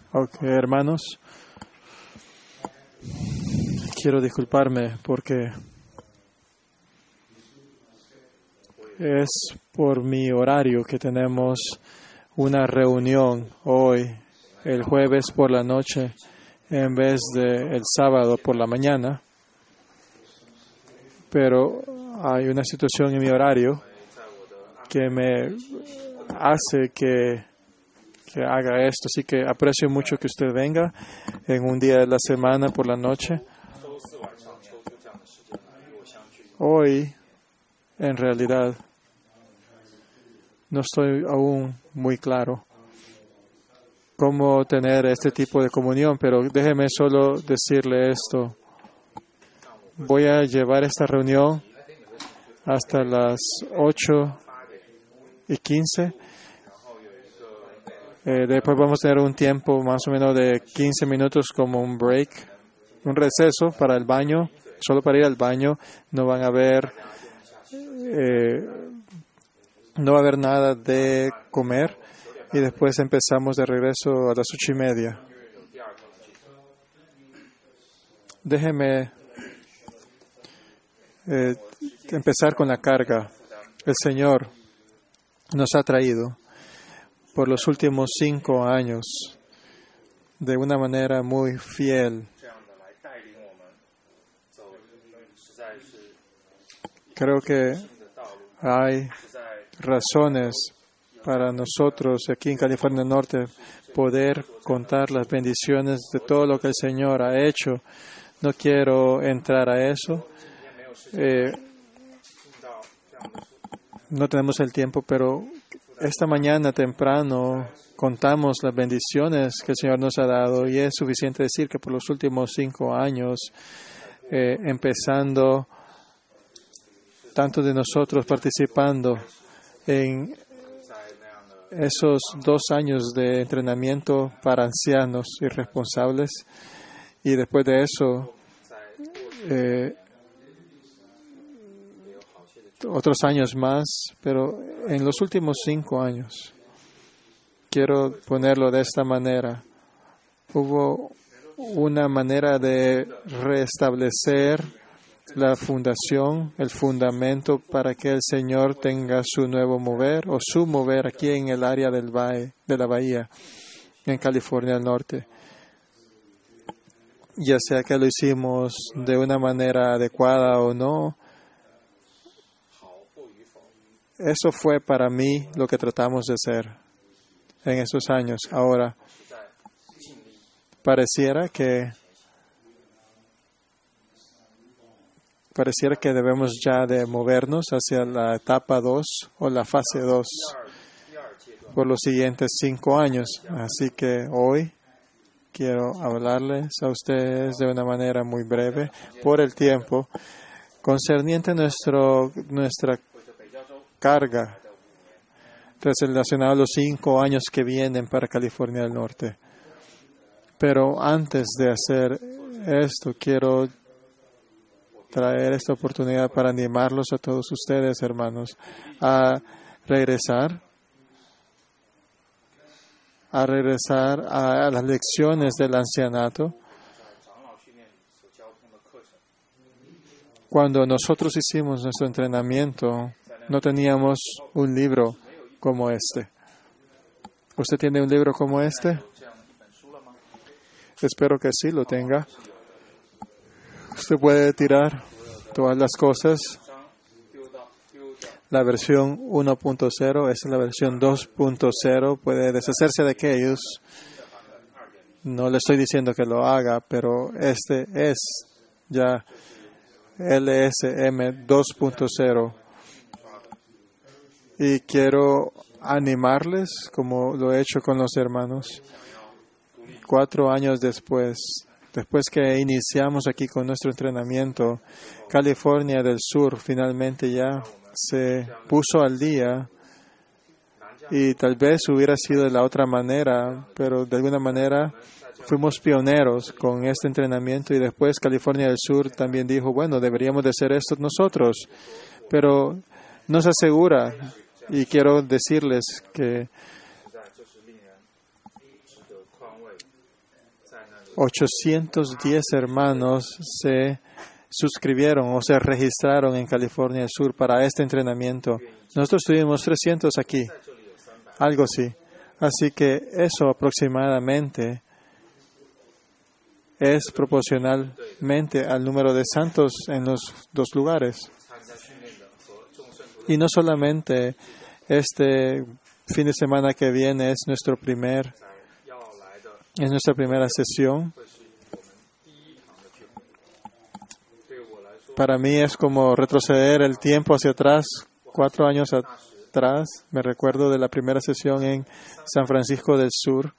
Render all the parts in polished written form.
Ok, hermanos, quiero disculparme porque es por mi horario que tenemos una reunión hoy, el jueves por la noche, en vez de el sábado por la mañana. Pero hay una situación en mi horario que me hace que haga esto. Así que aprecio mucho que usted venga en un día de la semana por la noche. Hoy, en realidad, no estoy aún muy claro cómo tener este tipo de comunión, pero déjeme solo decirle esto. Voy a llevar esta reunión hasta las 8:15. Después vamos a tener un tiempo más o menos de 15 minutos como un break, un receso para el baño, solo para ir al baño. No va a haber nada de comer y después empezamos de regreso a las 8:30. Déjeme empezar con la carga. El Señor nos ha traído por los últimos 5 años de una manera muy fiel. Creo que hay razones para nosotros aquí en California del Norte poder contar las bendiciones de todo lo que el Señor ha hecho. No quiero entrar a eso. No tenemos el tiempo, pero esta mañana temprano contamos las bendiciones que el Señor nos ha dado y es suficiente decir que por los últimos 5 años, empezando tanto de nosotros participando en esos 2 años de entrenamiento para ancianos y responsables, y después de eso otros años más, pero en los últimos 5 años, quiero ponerlo de esta manera, hubo una manera de restablecer la fundación, el fundamento para que el Señor tenga su nuevo mover o su mover aquí en el área del valle, de la bahía, en California del Norte. Ya sea que lo hicimos de una manera adecuada o no, eso fue para mí lo que tratamos de hacer en esos años. Ahora, pareciera que debemos ya de movernos hacia la etapa 2 o la fase 2 por los siguientes 5 años. Así que hoy quiero hablarles a ustedes de una manera muy breve por el tiempo concerniente nuestra carga relacionada a los 5 años que vienen para California del Norte. Pero antes de hacer esto, quiero traer esta oportunidad para animarlos a todos ustedes, hermanos, a regresar a las lecciones del ancianato. Cuando nosotros hicimos nuestro entrenamiento, no teníamos un libro como este. ¿Usted tiene un libro como este? Espero que sí lo tenga. Usted puede tirar todas las cosas. La versión 1.0 es la versión 2.0. Puede deshacerse de aquellos. No le estoy diciendo que lo haga, pero este es ya LSM 2.0. Y quiero animarles, como lo he hecho con los hermanos, 4 años después que iniciamos aquí con nuestro entrenamiento, California del Sur finalmente ya se puso al día, y tal vez hubiera sido de la otra manera, pero de alguna manera fuimos pioneros con este entrenamiento, y después California del Sur también dijo, bueno, deberíamos de hacer esto nosotros, pero no se asegura. Y quiero decirles que 810 hermanos se suscribieron o se registraron en California del Sur para este entrenamiento. Nosotros tuvimos 300 aquí, algo así. Así que eso aproximadamente es proporcionalmente al número de santos en los dos lugares. Y no solamente este fin de semana que viene es nuestra primera sesión. Para mí es como retroceder el tiempo hacia atrás, 4 años atrás. Me recuerdo de la primera sesión en San Francisco del Sur.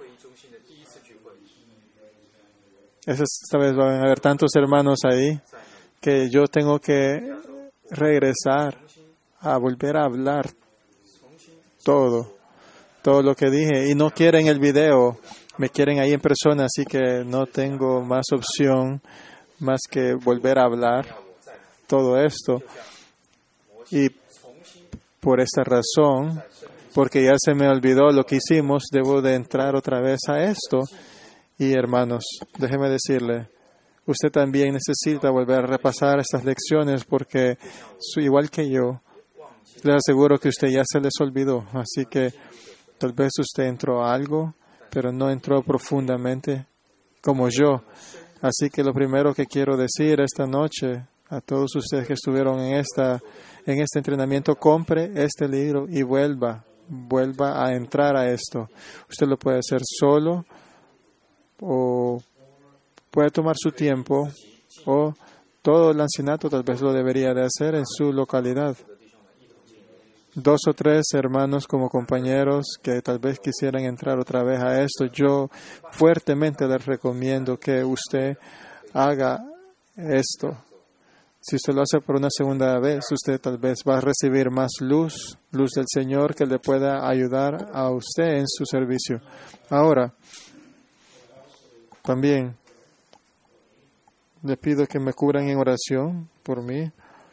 Esta vez van a haber tantos hermanos ahí que yo tengo que regresar a volver a hablar todo lo que dije. Y no quieren el video, me quieren ahí en persona, así que no tengo más opción más que volver a hablar todo esto. Y por esta razón, porque ya se me olvidó lo que hicimos, debo de entrar otra vez a esto. Y hermanos, déjeme decirle, usted también necesita volver a repasar estas lecciones porque, igual que yo, le aseguro que usted ya se les olvidó. Así que tal vez usted entró a algo, pero no entró profundamente como yo. Así que lo primero que quiero decir esta noche a todos ustedes que estuvieron en este entrenamiento, compre este libro y vuelva a entrar a esto. Usted lo puede hacer solo o puede tomar su tiempo, o todo el ancianato tal vez lo debería de hacer en su localidad. 2 o 3 hermanos como compañeros que tal vez quisieran entrar otra vez a esto, yo fuertemente les recomiendo que usted haga esto. Si usted lo hace por una segunda vez, usted tal vez va a recibir más luz del Señor que le pueda ayudar a usted en su servicio. Ahora, también le pido que me cubran en oración por mí.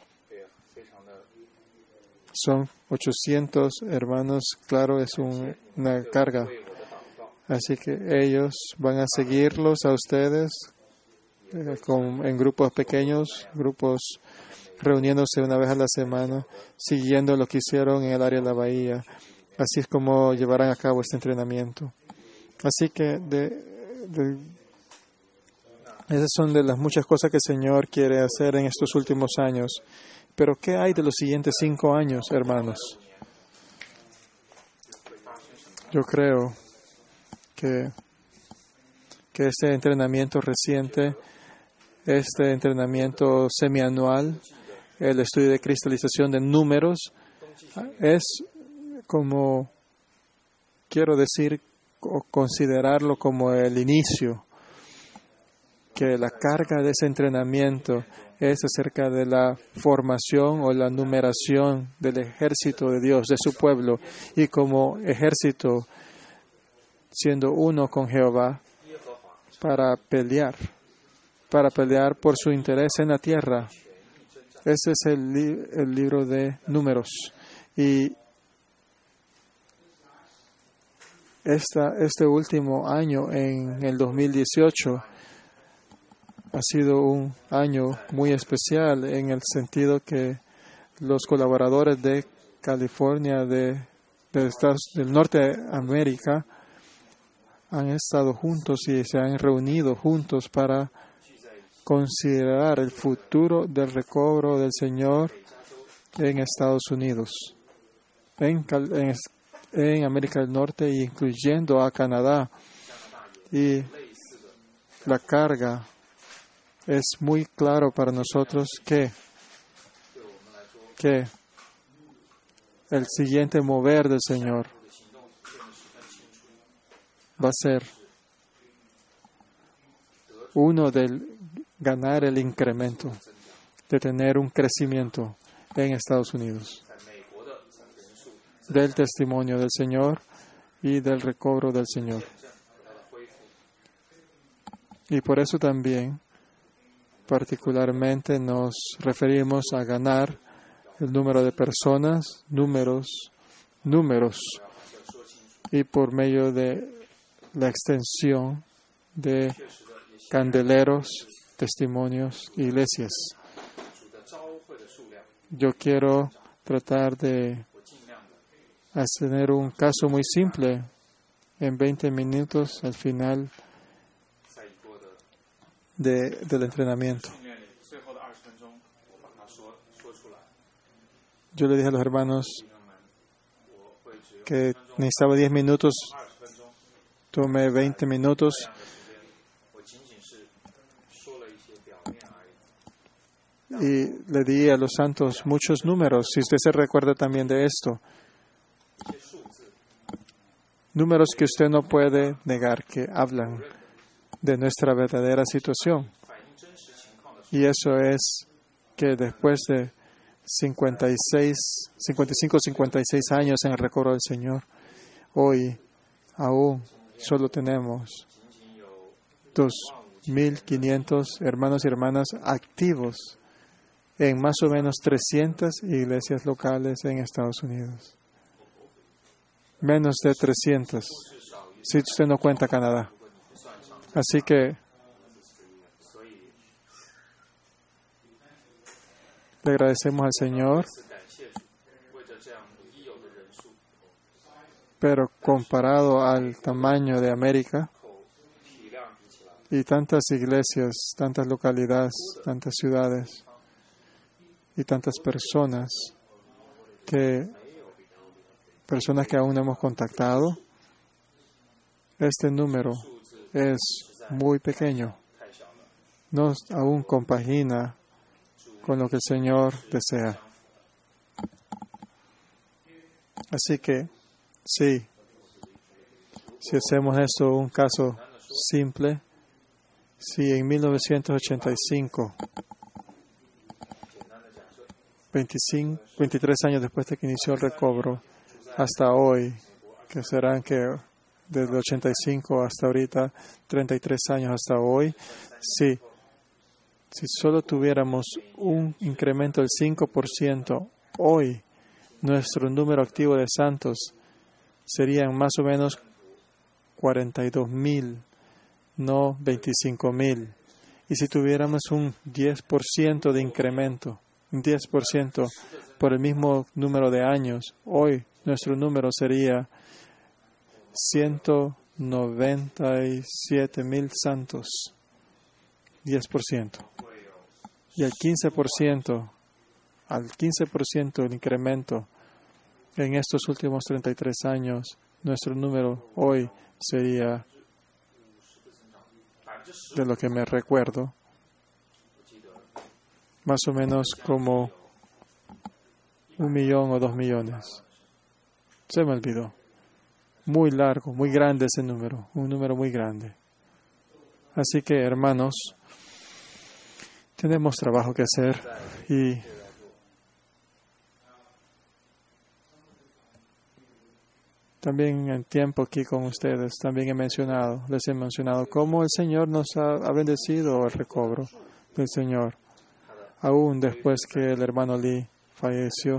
Son 800 hermanos, claro, es una carga. Así que ellos van a seguirlos a ustedes en grupos pequeños, grupos reuniéndose una vez a la semana, siguiendo lo que hicieron en el área de la bahía. Así es como llevarán a cabo este entrenamiento. Así que esas son de las muchas cosas que el Señor quiere hacer en estos últimos años. Pero ¿qué hay de los siguientes 5 años, hermanos? Yo creo que este entrenamiento reciente, este entrenamiento semianual, el estudio de cristalización de números, es como, quiero decir, o considerarlo como el inicio, que la carga de ese entrenamiento es acerca de la formación o la numeración del ejército de Dios, de su pueblo, y como ejército siendo uno con Jehová para pelear por su interés en la tierra. Ese es el libro de Números. Y este último año, en el 2018, ha sido un año muy especial en el sentido que los colaboradores de California, del norte de América, han estado juntos y se han reunido juntos para considerar el futuro del recobro del Señor en Estados Unidos, en América del Norte, incluyendo a Canadá. Y la carga es muy claro para nosotros que el siguiente mover del Señor va a ser uno del ganar el incremento, de tener un crecimiento en Estados Unidos, del testimonio del Señor y del recobro del Señor. Y por eso también particularmente nos referimos a ganar el número de personas, números, y por medio de la extensión de candeleros, testimonios, iglesias. Yo quiero tratar de hacer un caso muy simple en 20 minutos al final del entrenamiento. Yo le dije a los hermanos que necesitaba 10 minutos, tomé 20 minutos. Y le di a los santos muchos números, si usted se recuerda también de esto. Números que usted no puede negar, que hablan de nuestra verdadera situación. Y eso es que después de 55, 56 años en el recobro del Señor, hoy aún solo tenemos 2.500 hermanos y hermanas activos en más o menos 300 iglesias locales en Estados Unidos. Menos de 300, si usted no cuenta Canadá. Así que le agradecemos al Señor, pero comparado al tamaño de América y tantas iglesias, tantas localidades, tantas ciudades y tantas personas que aún no hemos contactado, este número es muy pequeño. No aún compagina con lo que el Señor desea. Así que, sí, si hacemos esto un caso simple, si en 1985, 23 años después de que inició el recobro, hasta hoy, que serán que desde el 85 hasta ahorita, 33 años hasta hoy, si solo tuviéramos un incremento del 5%, hoy nuestro número activo de santos serían más o menos 42,000, no 25,000. Y si tuviéramos un 10% de incremento, un 10% por el mismo número de años, hoy nuestro número sería 197,000 santos, 10%. Y al 15% del incremento en estos últimos 33 años, nuestro número hoy sería, de lo que me recuerdo, más o menos como 1 millón o 2 millones. Se me olvidó. Muy largo, muy grande ese número, un número muy grande. Así que, hermanos, tenemos trabajo que hacer y también en tiempo aquí con ustedes, también les he mencionado cómo el Señor nos ha bendecido el recobro del Señor, aún después que el hermano Lee falleció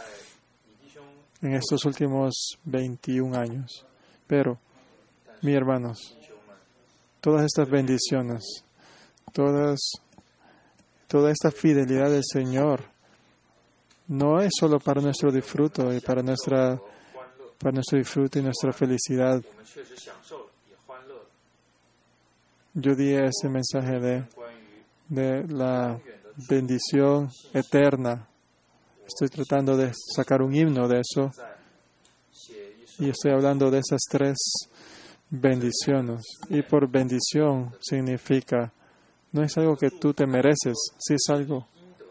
en estos últimos 21 años. Pero, mis hermanos, todas estas bendiciones, toda esta fidelidad del Señor, no es solo para nuestro disfruto y para nuestro disfrute y nuestra felicidad. Yo di ese mensaje de la bendición eterna. Estoy tratando de sacar un himno de eso y estoy hablando de esas 3 bendiciones. Y por bendición significa, no es algo que tú te mereces, si es algo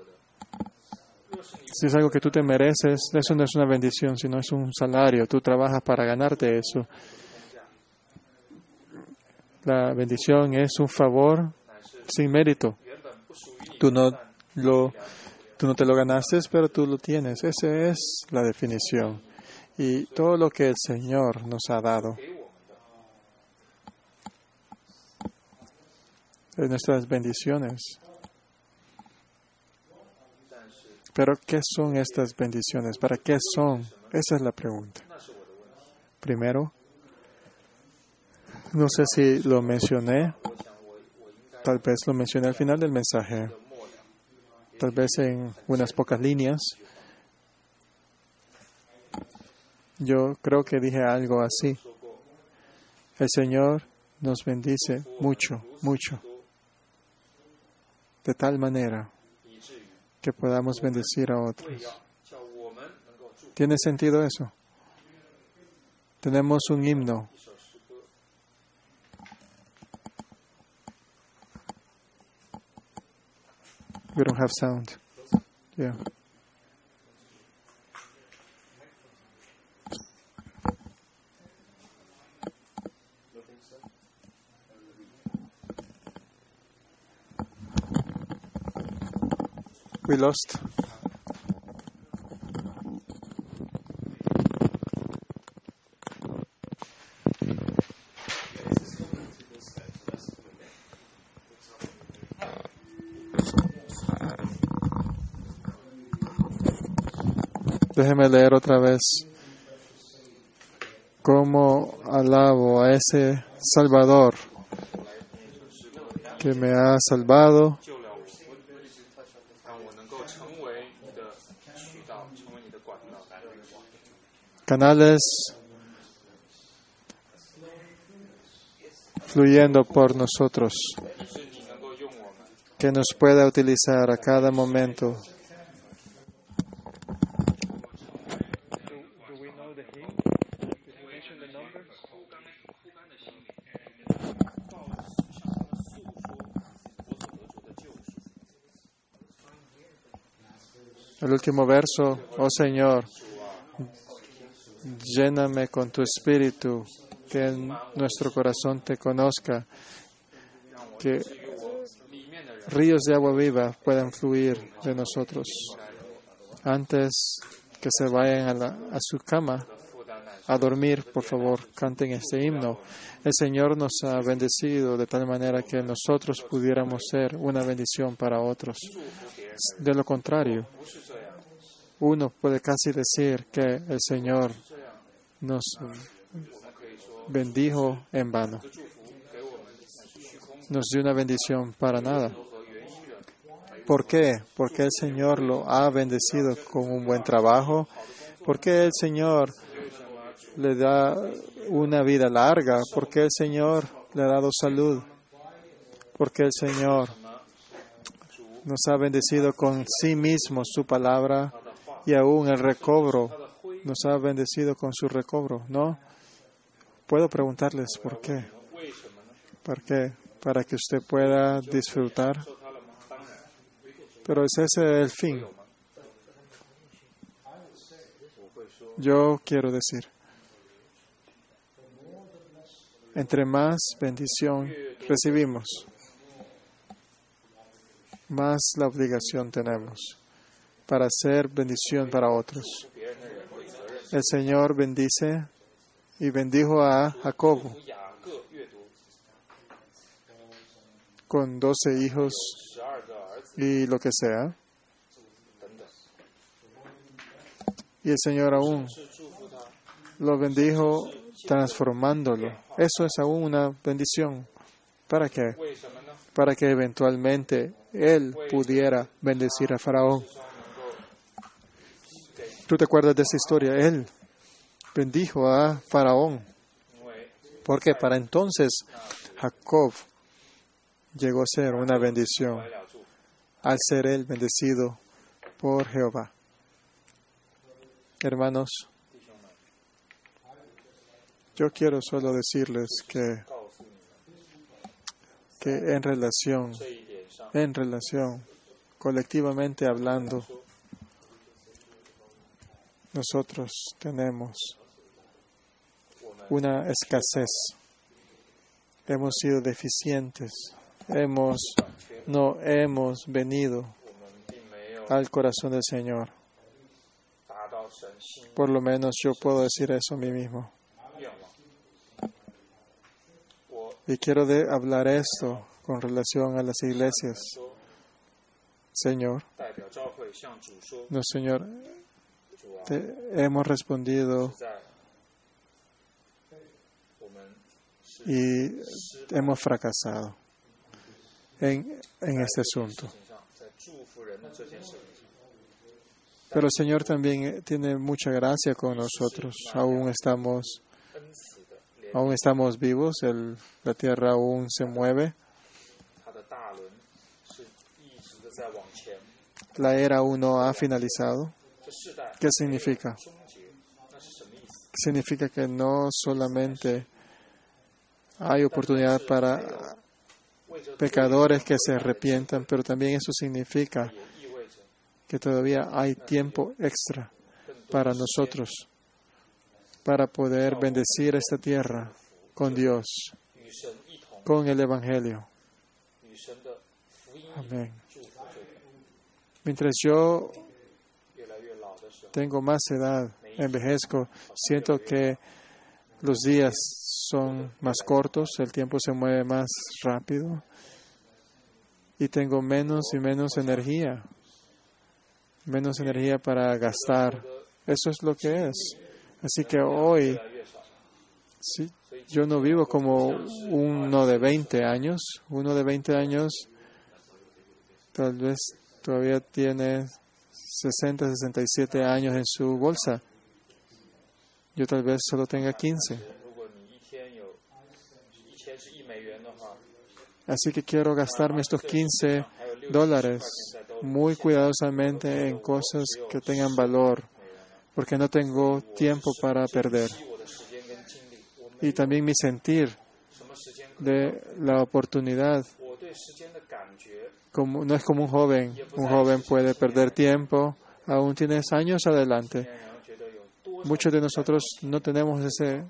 que tú te mereces, eso no es una bendición, sino es un salario. Tú trabajas para ganarte eso. La bendición es un favor sin mérito. Tú no te lo ganaste, pero tú lo tienes. Esa es la definición. Y todo lo que el Señor nos ha dado, es nuestras bendiciones. Pero, ¿qué son estas bendiciones? ¿Para qué son? Esa es la pregunta. Primero, No sé si lo mencioné, tal vez lo mencioné al final del mensaje, tal vez en unas pocas líneas. Yo creo que dije algo así. El Señor nos bendice mucho, mucho, de tal manera que podamos bendecir a otros. ¿Tiene sentido eso? Tenemos un himno. We don't have sound. Yeah. We lost. Déjeme leer otra vez. Cómo alabo a ese Salvador que me ha salvado. Canales fluyendo por nosotros, que nos pueda utilizar a cada momento. El último verso, oh Señor, lléname con tu espíritu, que en nuestro corazón te conozca, que ríos de agua viva puedan fluir de nosotros. Antes que se vayan a su cama a dormir, por favor, canten este himno. El Señor nos ha bendecido de tal manera que nosotros pudiéramos ser una bendición para otros. De lo contrario, uno puede casi decir que el Señor nos bendijo en vano. Nos dio una bendición para nada. ¿Por qué? Porque el Señor lo ha bendecido con un buen trabajo. Porque el Señor le da una vida larga. Porque el Señor le ha dado salud. Porque el Señor nos ha bendecido con sí mismo, su palabra, y aún el recobro. Nos ha bendecido con su recobro, ¿no? Puedo preguntarles por qué. ¿Por qué? Para que usted pueda disfrutar. Pero es ese el fin. Yo quiero decir, entre más bendición recibimos, más la obligación tenemos para hacer bendición para otros. El Señor bendice y bendijo a Jacobo con 12 hijos y lo que sea. Y el Señor aún lo bendijo transformándolo. Eso es aún una bendición. ¿Para qué? Para que eventualmente Él pudiera bendecir a Faraón. ¿Tú te acuerdas de esa historia? Él bendijo a Faraón. Porque para entonces Jacob llegó a ser una bendición al ser él bendecido por Jehová. Hermanos, yo quiero solo decirles que en relación, colectivamente hablando, nosotros tenemos una escasez. Hemos sido deficientes. No hemos venido al corazón del Señor. Por lo menos yo puedo decir eso a mí mismo. Y quiero hablar esto con relación a las iglesias. Señor, no, Señor, te hemos respondido y hemos fracasado en este asunto. Pero el Señor también tiene mucha gracia con nosotros. Aún estamos vivos, la tierra aún se mueve. La era aún no ha finalizado. ¿Qué significa? Significa que no solamente hay oportunidad para pecadores que se arrepientan, pero también eso significa que todavía hay tiempo extra para nosotros, para poder bendecir esta tierra con Dios, con el Evangelio. Amén. Mientras yo tengo más edad, envejezco, siento que los días son más cortos, el tiempo se mueve más rápido y tengo menos y menos energía para gastar. Eso es lo que es. Así que hoy, sí, yo no vivo como uno de 20 años. Uno de 20 años tal vez todavía tiene 60, 67 años en su bolsa. Yo tal vez solo tenga 15. Así que quiero gastarme estos $15 muy cuidadosamente en cosas que tengan valor, porque no tengo tiempo para perder. Y también mi sentir de la oportunidad. No es como un joven. Un joven puede perder tiempo, aún tienes años adelante. Muchos de nosotros no tenemos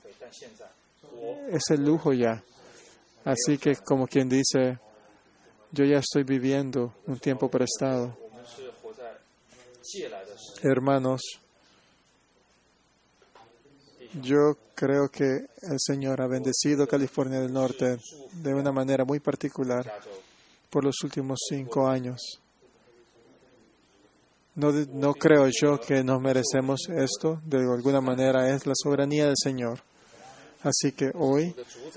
ese lujo ya. Así que, como quien dice, yo ya estoy viviendo un tiempo prestado. Hermanos, yo creo que el Señor ha bendecido California del Norte de una manera muy particular por los últimos 5 años. No creo yo que nos merecemos esto. De alguna manera es la soberanía del Señor. Así que hoy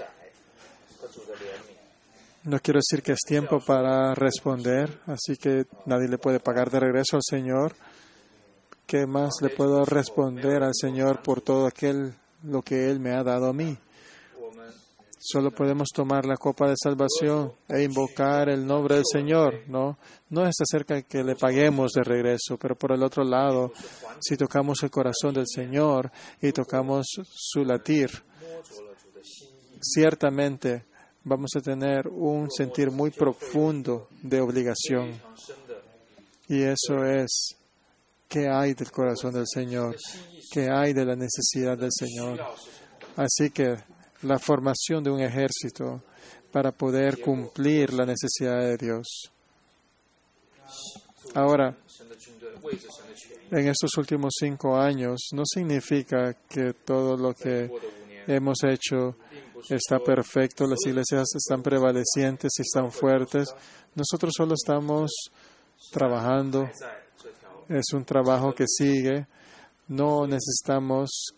no quiero decir que es tiempo para responder, así que nadie le puede pagar de regreso al Señor. ¿Qué más le puedo responder al Señor por todo lo que Él me ha dado a mí? Solo podemos tomar la copa de salvación e invocar el nombre del Señor, ¿no? No es acerca de que le paguemos de regreso, pero por el otro lado, si tocamos el corazón del Señor y tocamos su latir, ciertamente vamos a tener un sentir muy profundo de obligación. Y eso es, ¿qué hay del corazón del Señor? ¿Qué hay de la necesidad del Señor? Así que la formación de un ejército para poder cumplir la necesidad de Dios. Ahora, en estos últimos 5 años, no significa que todo lo que hemos hecho está perfecto, las iglesias están prevalecientes y están fuertes. Nosotros solo estamos trabajando. Es un trabajo que sigue. No necesitamos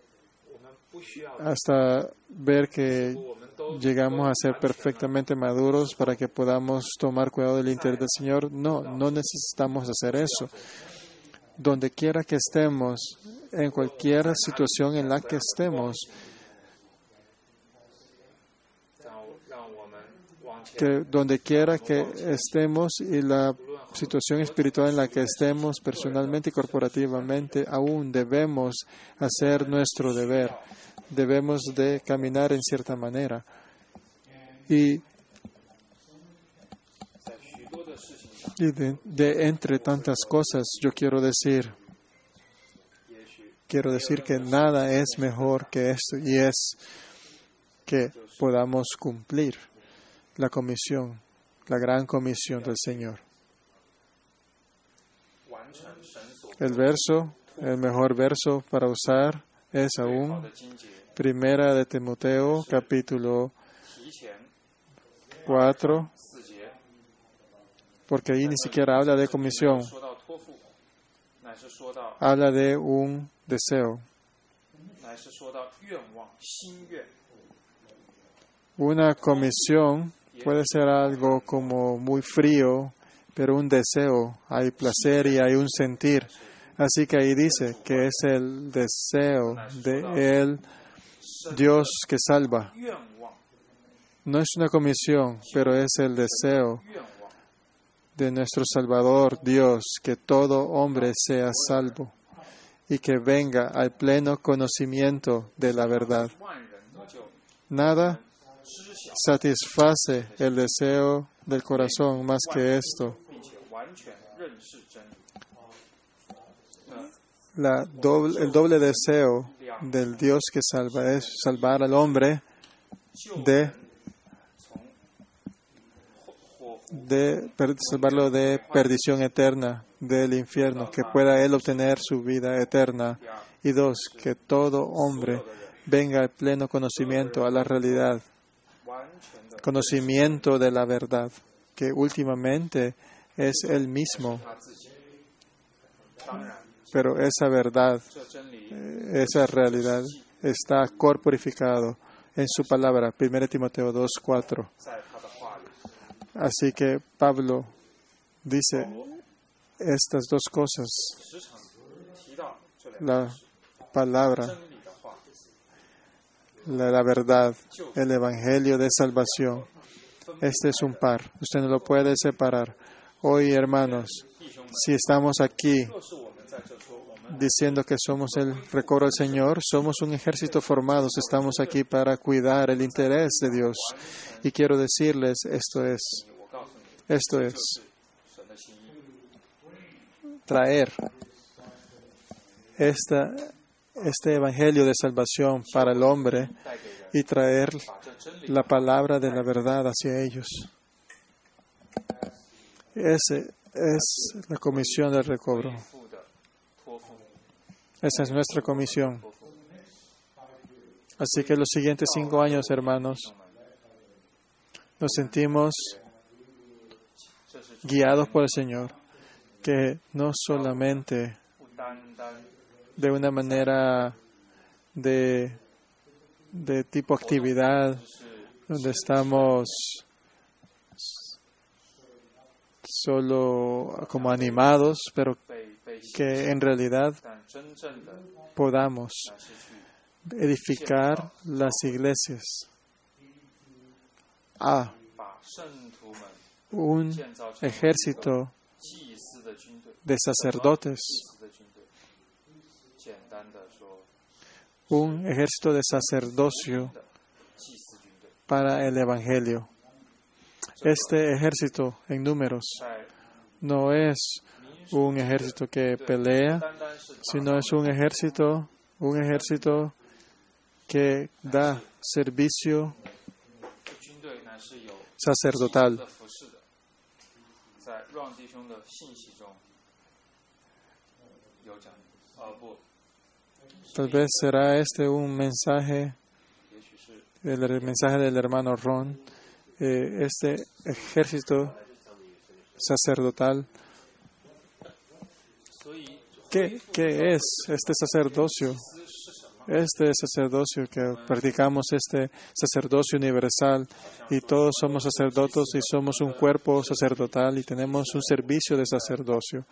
hasta ver que llegamos a ser perfectamente maduros para que podamos tomar cuidado del interés del Señor. No necesitamos hacer eso. Donde quiera que estemos, en cualquier situación en la que estemos, que donde quiera que estemos y la situación espiritual en la que estemos personalmente y corporativamente, aún debemos hacer nuestro deber. Debemos de caminar en cierta manera. Y de entre tantas cosas, yo quiero decir que nada es mejor que esto, y es que podamos cumplir la comisión, la gran comisión del Señor. El mejor verso para usar es aún Primera de Timoteo, capítulo 4, porque ahí ni siquiera habla de comisión, habla de un deseo. Una comisión puede ser algo como muy frío, pero un deseo, hay placer y hay un sentir. Así que ahí dice que es el deseo de el Dios que salva. No es una comisión, pero es el deseo de nuestro Salvador Dios, que todo hombre sea salvo y que venga al pleno conocimiento de la verdad. Nada satisface el deseo del corazón más que esto. El doble deseo del Dios que salva es salvar al hombre salvarlo de perdición eterna, del infierno, que pueda él obtener su vida eterna. Y 2, que todo hombre venga al pleno conocimiento, a la realidad, conocimiento de la verdad, que últimamente es él mismo. Pero esa verdad, esa realidad está corporificado en su palabra, 1 Timoteo 2:4. Así que Pablo dice estas dos cosas. La palabra, la verdad, el evangelio de salvación. Este es un par. Usted no lo puede separar. Hoy, hermanos, si estamos aquí diciendo que somos el recobro del Señor, somos un ejército formado, estamos aquí para cuidar el interés de Dios. Y quiero decirles, esto es traer este evangelio de salvación para el hombre y traer la palabra de la verdad hacia ellos. Esa es la comisión del recobro. Esa es nuestra comisión. Así que los siguientes 5 años, hermanos, nos sentimos guiados por el Señor, que no solamente de una manera de tipo actividad, donde estamos solo como animados, pero que en realidad podamos edificar las iglesias a un ejército de sacerdotes, un ejército de sacerdocio para el Evangelio. Este ejército en números no es un ejército que pelea, sino es un ejército que da servicio sacerdotal. Tal vez será este un mensaje, el mensaje del hermano Ron, este ejército sacerdotal. ¿Qué es este sacerdocio? Este sacerdocio que practicamos, este sacerdocio universal, y todos somos sacerdotes y somos un cuerpo sacerdotal y tenemos un servicio de sacerdocio.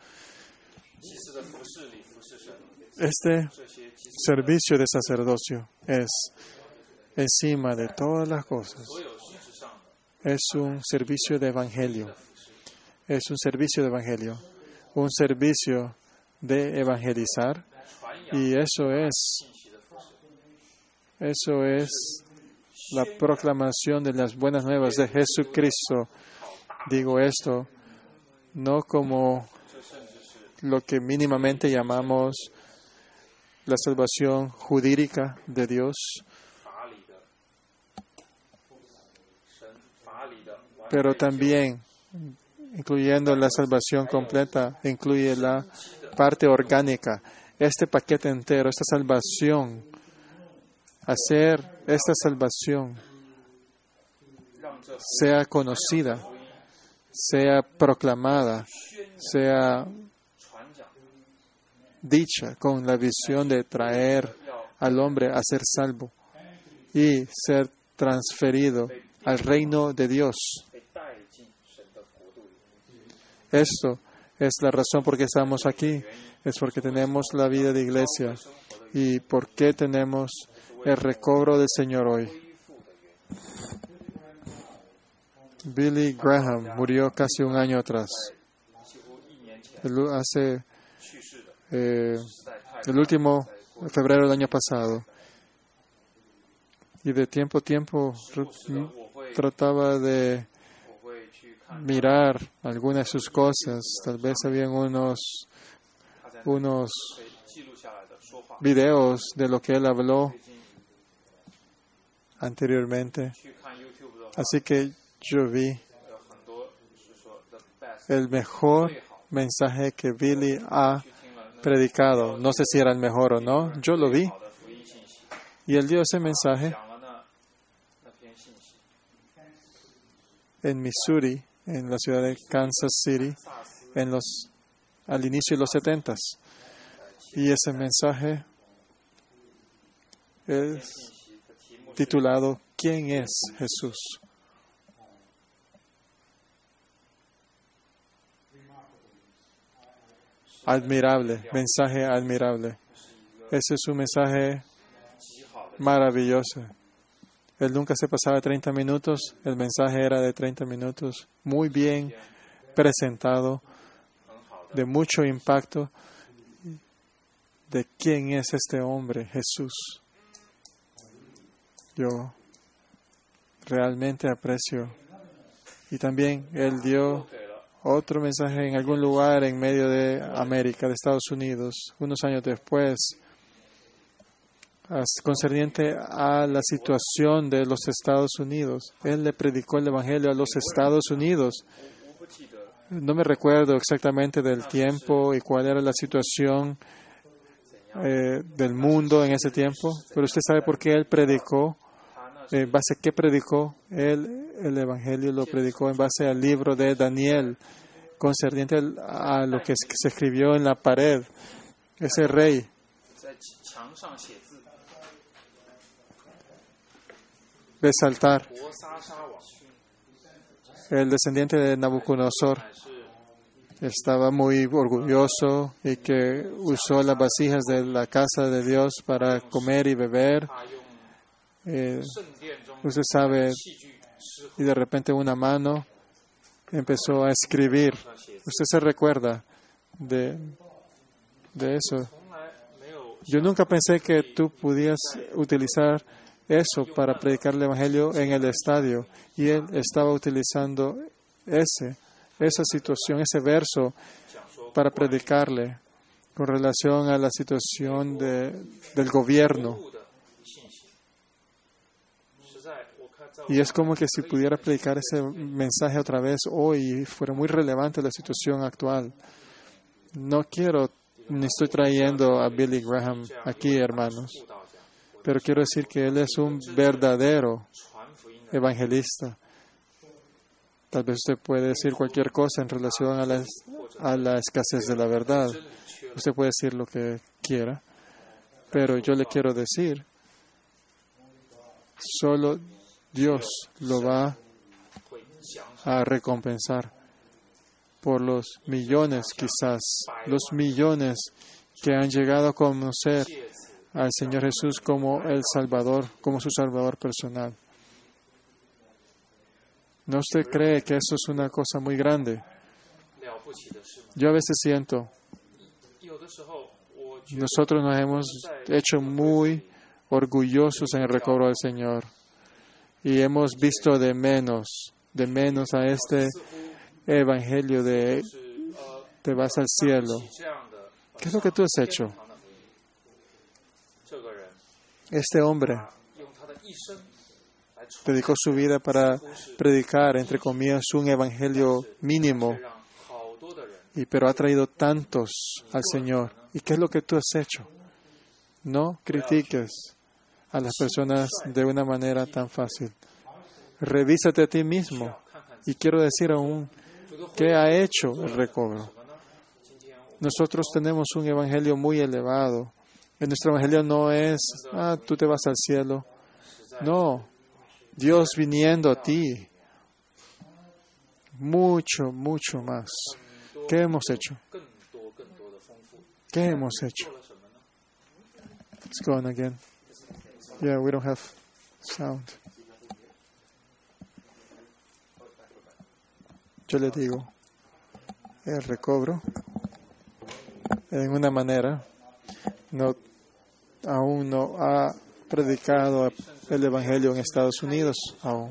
Este servicio de sacerdocio es encima de todas las cosas. Es un servicio de evangelio. Es un servicio de evangelio. Un servicio de evangelizar. Y eso es la proclamación de las buenas nuevas de Jesucristo. Digo esto no como lo que mínimamente llamamos la salvación jurídica de Dios, pero también, incluyendo la salvación completa, incluye la parte orgánica, este paquete entero, esta salvación, hacer esta salvación sea conocida, sea proclamada, sea dicha con la visión de traer al hombre a ser salvo y ser transferido al reino de Dios. Esto es la razón por qué estamos aquí. Es porque tenemos la vida de iglesia. ¿Y por qué tenemos el recobro del Señor hoy? Billy Graham murió casi un año atrás. El último febrero del año pasado. Y de tiempo a tiempo trataba de mirar algunas de sus cosas. Tal vez habían unos videos de lo que él habló anteriormente. Así que yo vi el mejor mensaje que Billy ha predicado. No sé si era el mejor o no. Yo lo vi. Y él dio ese mensaje en Missouri, en la ciudad de Kansas City, al inicio de los 70s. Y ese mensaje es titulado ¿Quién es Jesús? Admirable, mensaje admirable. Ese es un mensaje maravilloso. Él nunca se pasaba 30 minutos, el mensaje era de 30 minutos, muy bien presentado, de mucho impacto, de quién es este hombre, Jesús. Yo realmente aprecio. Y también él dio otro mensaje en algún lugar en medio de América, de Estados Unidos, unos años después, concerniente a la situación de los Estados Unidos. Él le predicó el Evangelio a los Estados Unidos. No me recuerdo exactamente del tiempo y cuál era la situación del mundo en ese tiempo, pero usted sabe por qué él predicó, en base a qué predicó. Él el Evangelio lo predicó en base al libro de Daniel, concerniente a lo que se escribió en la pared. Ese rey Besaltar, el descendiente de Nabucodonosor, estaba muy orgulloso y que usó las vasijas de la casa de Dios para comer y beber. Usted sabe, y de repente una mano empezó a escribir. ¿Usted se recuerda de eso? Yo nunca pensé que tú pudieras utilizar eso para predicar el Evangelio en el estadio. Y él estaba utilizando esa situación, ese verso para predicarle con relación a la situación del gobierno. Y es como que si pudiera predicar ese mensaje otra vez hoy, fuera muy relevante la situación actual. No ni estoy trayendo a Billy Graham aquí, hermanos, pero quiero decir que él es un verdadero evangelista. Tal vez usted puede decir cualquier cosa en relación a la escasez de la verdad. Usted puede decir lo que quiera, pero yo le quiero decir, solo Dios lo va a recompensar por los millones, quizás, los millones que han llegado a conocer al Señor Jesús como el Salvador, como su Salvador personal. ¿No usted cree que eso es una cosa muy grande? Yo a veces siento, nosotros nos hemos hecho muy orgullosos en el recobro del Señor y hemos visto de menos a este Evangelio de te vas al cielo. ¿Qué es lo que tú has hecho? Este hombre dedicó su vida para predicar, entre comillas, un evangelio mínimo, pero ha traído tantos al Señor. ¿Y qué es lo que tú has hecho? No critiques a las personas de una manera tan fácil. Revísate a ti mismo. Y quiero decir aún, ¿qué ha hecho el recobro? Nosotros tenemos un evangelio muy elevado. Nuestro evangelio no es, tú te vas al cielo. No. Dios viniendo a ti. Mucho, mucho más. ¿Qué hemos hecho? ¿Qué hemos hecho? Let's go on again. Yeah, we don't have sound. Yo le digo, el recobro, en una manera, aún no ha predicado el Evangelio en Estados Unidos aún.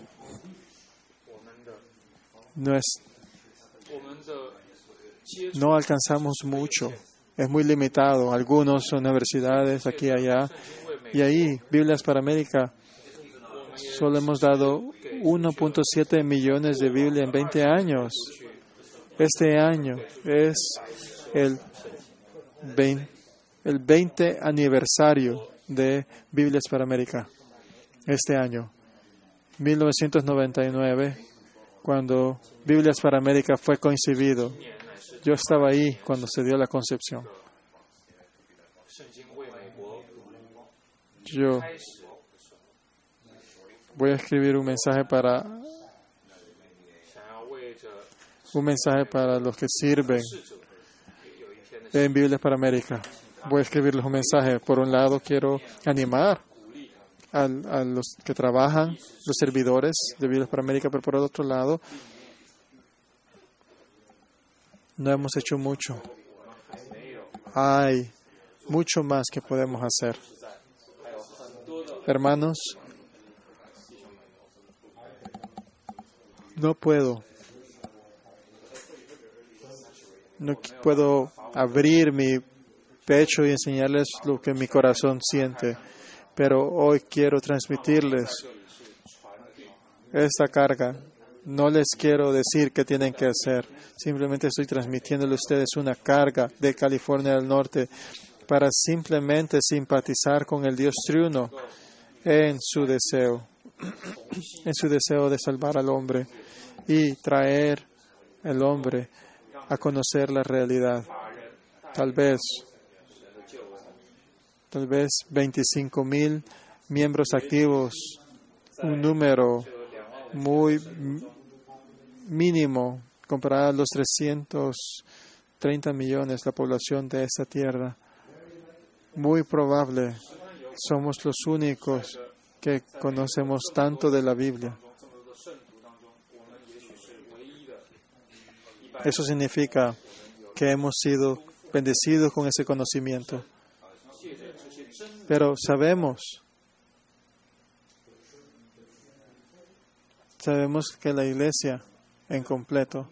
No alcanzamos mucho, es muy limitado. Algunas universidades aquí y allá, y ahí, Biblias para América, solo hemos dado 1.7 millones de Biblia en 20 años. Este año es el 20 aniversario de Biblias para América. Este año, 1999, cuando Biblias para América fue concebido. Yo estaba ahí cuando se dio la concepción. Yo voy a escribir un mensaje para los que sirven en Biblias para América. Voy a escribirles un mensaje. Por un lado, quiero animar a los que trabajan, los servidores de Biblias para América, pero por el otro lado, no hemos hecho mucho. Hay mucho más que podemos hacer. Hermanos, no puedo abrir mi pecho y enseñarles lo que mi corazón siente, pero hoy quiero transmitirles esta carga. No les quiero decir qué tienen que hacer, simplemente estoy transmitiéndoles a ustedes una carga de California del Norte para simplemente simpatizar con el Dios triuno en su deseo de salvar al hombre y traer al hombre a conocer la realidad. Tal vez 25,000 miembros activos, un número muy mínimo comparado a los 330 millones la población de esta tierra. Muy probable somos los únicos que conocemos tanto de la Biblia. Eso significa que hemos sido bendecidos con ese conocimiento. Pero sabemos que la Iglesia en completo,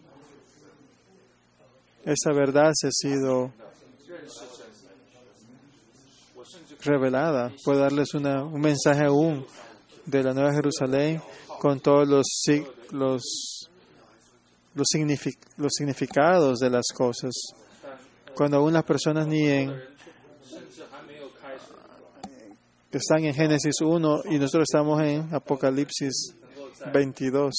esa verdad se ha sido revelada. Puedo darles un mensaje aún de la Nueva Jerusalén con todos los significados de las cosas. Cuando aún las personas están en Génesis 1 y nosotros estamos en Apocalipsis 22.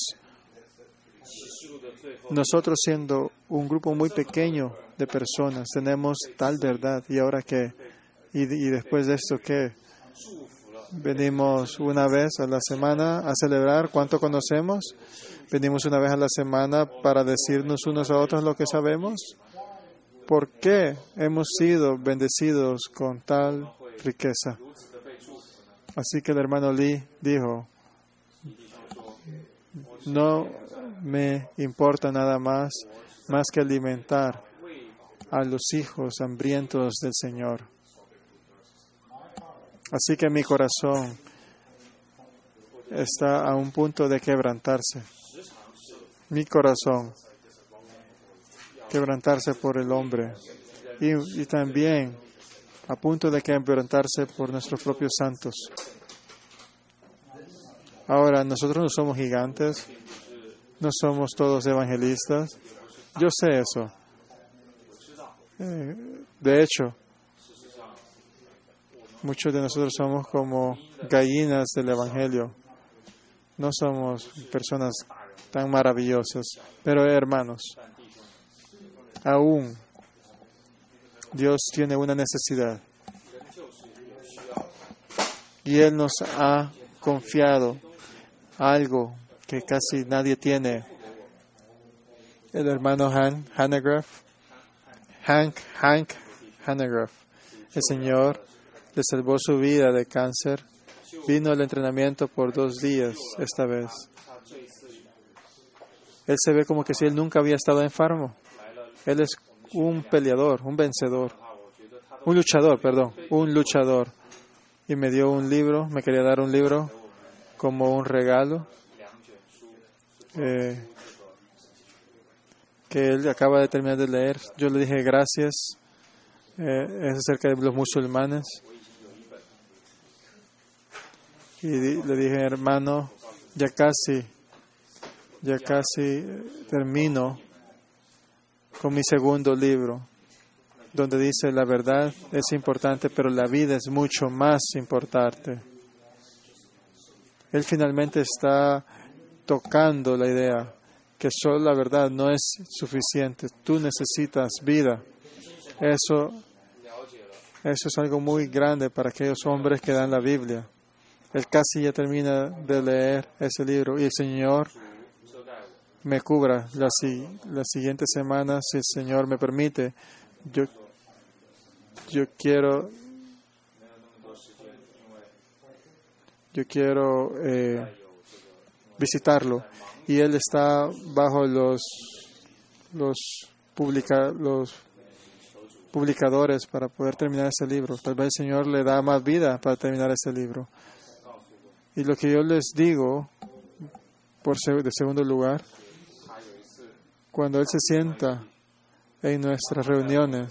Nosotros, siendo un grupo muy pequeño de personas, tenemos tal verdad. ¿Y ahora qué? ¿Y después de esto qué? Venimos una vez a la semana a celebrar cuánto conocemos. Venimos una vez a la semana para decirnos unos a otros lo que sabemos. ¿Por qué hemos sido bendecidos con tal riqueza? Así que el hermano Lee dijo, no me importa nada más que alimentar a los hijos hambrientos del Señor. Así que mi corazón está a un punto de quebrantarse. Mi corazón, quebrantarse por el hombre. Y también a punto de quebrantarse por nuestros propios santos. Ahora, nosotros no somos gigantes, no somos todos evangelistas. Yo sé eso. De hecho, muchos de nosotros somos como gallinas del Evangelio. No somos personas tan maravillosas. Pero hermanos, aún Dios tiene una necesidad. Y Él nos ha confiado algo que casi nadie tiene. El hermano Hank Hanegraaff, el Señor le salvó su vida de cáncer. Vino al entrenamiento por 2 días esta vez. Él se ve como que si él nunca había estado enfermo. Él es un peleador, un vencedor, un luchador. Y me dio un libro, me quería dar un libro como un regalo que él acaba de terminar de leer. Yo le dije gracias. Es acerca de los musulmanes. Y le dije, hermano, ya casi termino con mi segundo libro, donde dice la verdad es importante, pero la vida es mucho más importante. Él finalmente está tocando la idea que solo la verdad no es suficiente. Tú necesitas vida. Eso es algo muy grande para aquellos hombres que dan la Biblia. Él casi ya termina de leer ese libro y el Señor me cubra las siguientes semanas, si el Señor me permite. Yo quiero visitarlo, y él está bajo los publicadores para poder terminar ese libro. Tal vez el Señor le da más vida para terminar ese libro. Y lo que yo les digo, de segundo lugar, cuando Él se sienta en nuestras reuniones,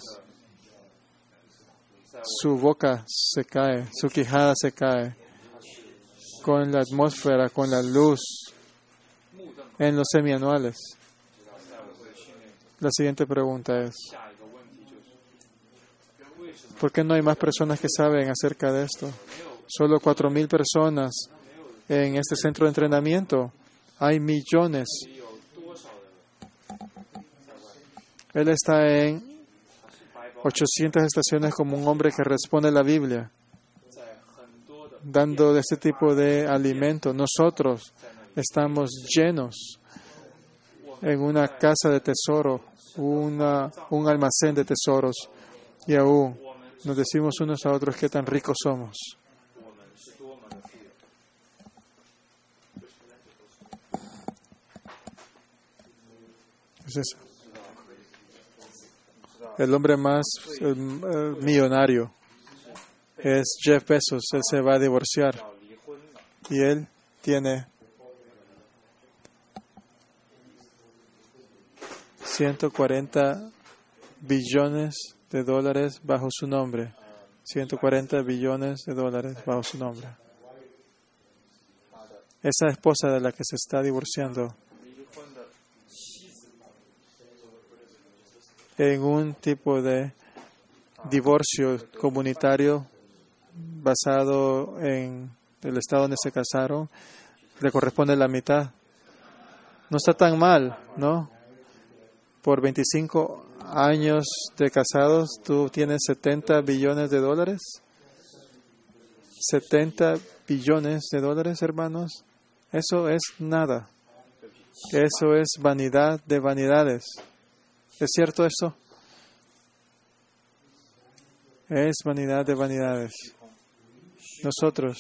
su boca se cae, su quijada se cae, con la atmósfera, con la luz, en los semianuales. La siguiente pregunta es, ¿por qué no hay más personas que saben acerca de esto? Solo 4,000 personas en este centro de entrenamiento. Hay millones. Él está en 800 estaciones como un hombre que responde a la Biblia, dando de este tipo de alimento. Nosotros estamos llenos en una casa de tesoro, un almacén de tesoros, y aún nos decimos unos a otros qué tan ricos somos. Es eso. El hombre más millonario es Jeff Bezos. Él se va a divorciar y él tiene 140 billones de dólares bajo su nombre. 140 billones de dólares bajo su nombre. Esa esposa de la que se está divorciando, en un tipo de divorcio comunitario basado en el estado donde se casaron, le corresponde la mitad. No está tan mal, ¿no? Por 25 años de casados, tú tienes 70 billones de dólares. 70 billones de dólares, hermanos. Eso es nada. Eso es vanidad de vanidades. ¿Es cierto esto? Es vanidad de vanidades. Nosotros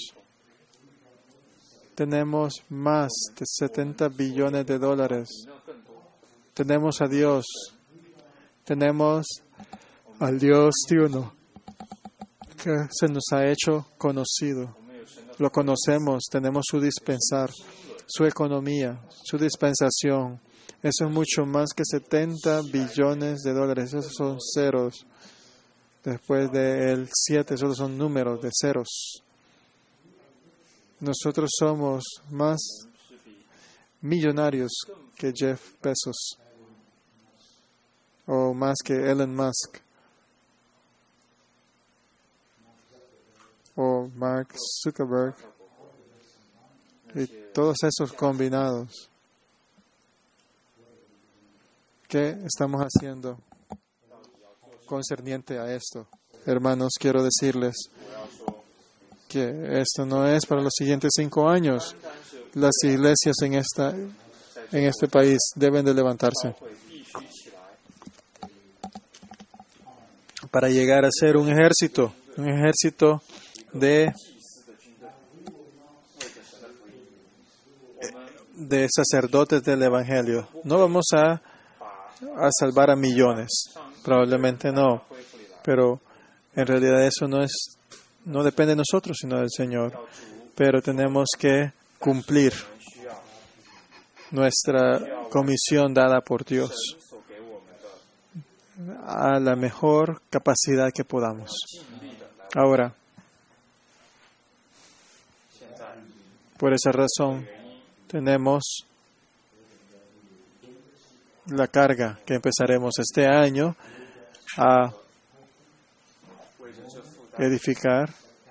tenemos más de 70 billones de dólares. Tenemos a Dios. Tenemos al Dios triuno que se nos ha hecho conocido. Lo conocemos, tenemos su dispensar, su economía, su dispensación. Eso es mucho más que 70 billones de dólares. Esos son ceros. Después del 7, esos son números de ceros. Nosotros somos más millonarios que Jeff Bezos o más que Elon Musk o Mark Zuckerberg y todos esos combinados. ¿Qué estamos haciendo concerniente a esto? Hermanos, quiero decirles que esto no es para los siguientes 5 años. las iglesias en este país deben de levantarse para llegar a ser un ejército de sacerdotes del Evangelio. No vamos a salvar a millones, probablemente no, pero en realidad eso no depende de nosotros, sino del Señor. Pero tenemos que cumplir nuestra comisión dada por Dios a la mejor capacidad que podamos. Ahora, por esa razón, tenemos la carga que empezaremos este año a edificar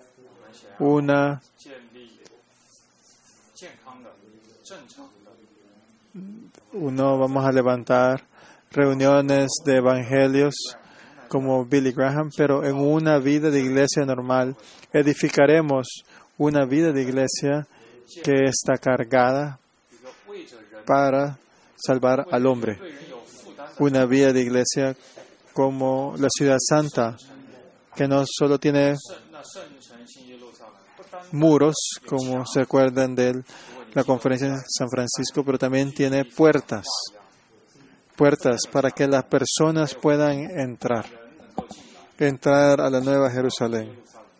vamos a levantar reuniones de evangelios como Billy Graham, pero en una vida de iglesia normal. Edificaremos una vida de iglesia que está cargada para salvar al hombre. Una vida de iglesia como la Ciudad Santa, que no solo tiene muros, como se acuerdan de la conferencia de San Francisco, pero también tiene puertas para que las personas puedan entrar a la Nueva Jerusalén.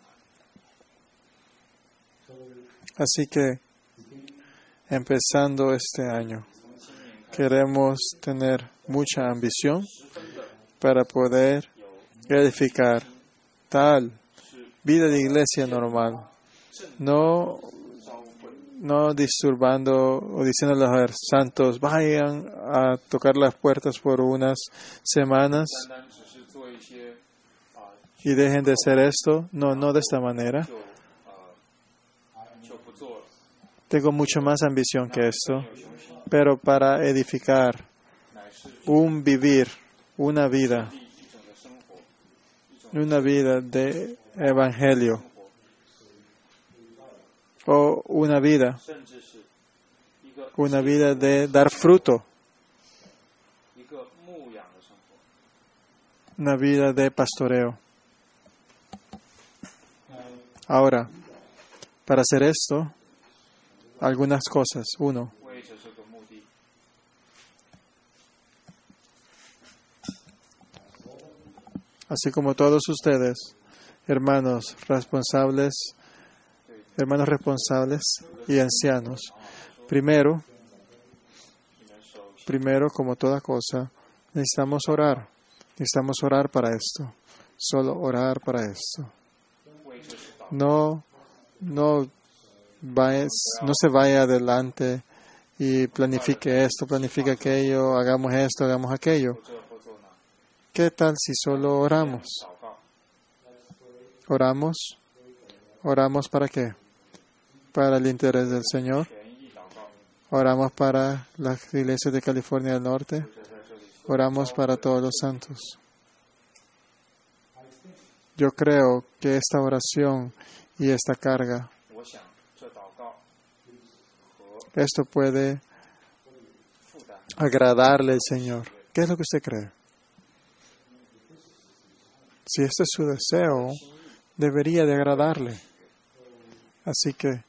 Así que, empezando este año, queremos tener mucha ambición para poder edificar tal vida de iglesia normal, no disturbando o diciéndole a los santos, vayan a tocar las puertas por unas semanas y dejen de hacer esto. No de esta manera. Tengo mucho más ambición que esto, pero para edificar una vida de evangelio, o una vida de dar fruto, una vida de pastoreo. Ahora, para hacer esto, algunas cosas. Uno, así como todos ustedes, hermanos responsables y ancianos, primero, como toda cosa, necesitamos orar. Necesitamos orar para esto. Solo orar para esto. No se vaya adelante y planifique esto, planifique aquello, hagamos esto, hagamos aquello. ¿Qué tal si solo oramos? ¿Oramos para qué? Para el interés del Señor. Oramos para las iglesias de California del Norte. Oramos para todos los santos. Yo creo que esta oración y esta carga, esto puede agradarle al Señor. ¿Qué es lo que usted cree? Si este es su deseo, debería de agradarle. Así que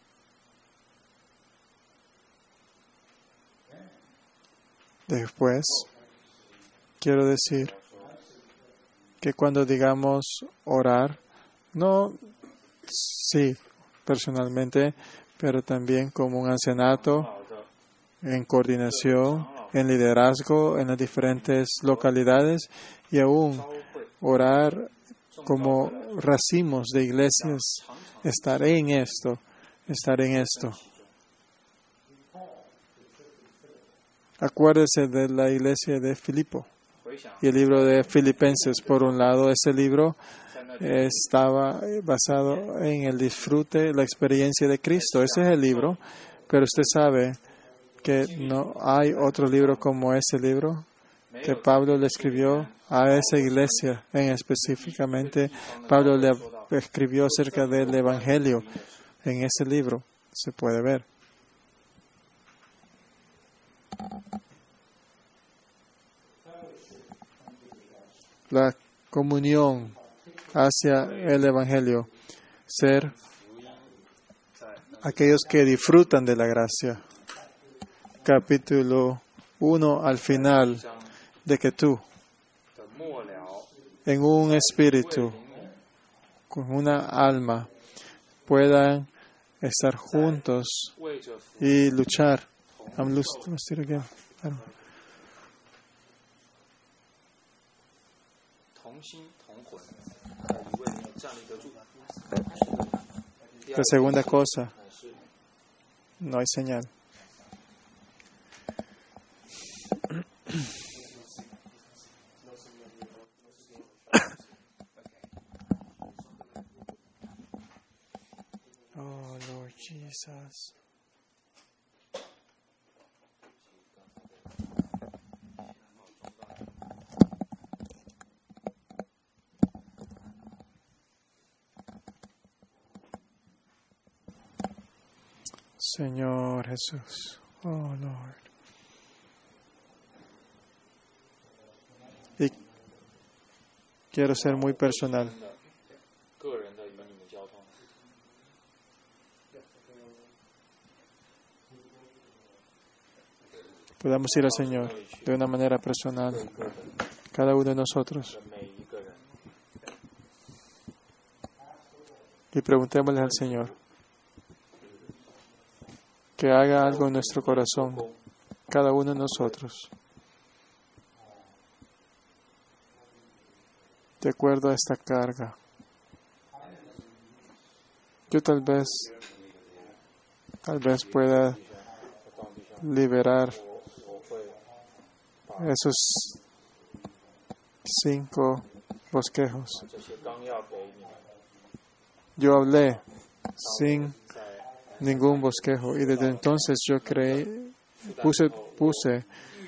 después quiero decir que cuando digamos orar, no, sí, personalmente, pero también como un ancianato, en coordinación, en liderazgo, en las diferentes localidades, y aún orar como racimos de iglesias. Estaré en esto. Acuérdese de la iglesia de Filipo y el libro de Filipenses. Por un lado, ese libro estaba basado en el disfrute, la experiencia de Cristo. Ese es el libro, pero usted sabe que no hay otro libro como ese libro que Pablo le escribió a esa iglesia. Específicamente, Pablo le escribió acerca del Evangelio en ese libro. Se puede ver. la comunión hacia el Evangelio, ser aquellos que disfrutan de la gracia. Capítulo 1 al final, de que tú, en un espíritu, con una alma, puedan estar juntos y luchar. La segunda cosa, no hay señal. Oh, Lord Jesus. Señor Jesús. Oh, Lord. Y quiero ser muy personal. Podamos ir al Señor de una manera personal, cada uno de nosotros, y preguntémosle al Señor que haga algo en nuestro corazón, cada uno de nosotros, de acuerdo a esta carga. Yo tal vez pueda liberar esos 5 bosquejos. Yo hablé sin ningún bosquejo y desde entonces yo puse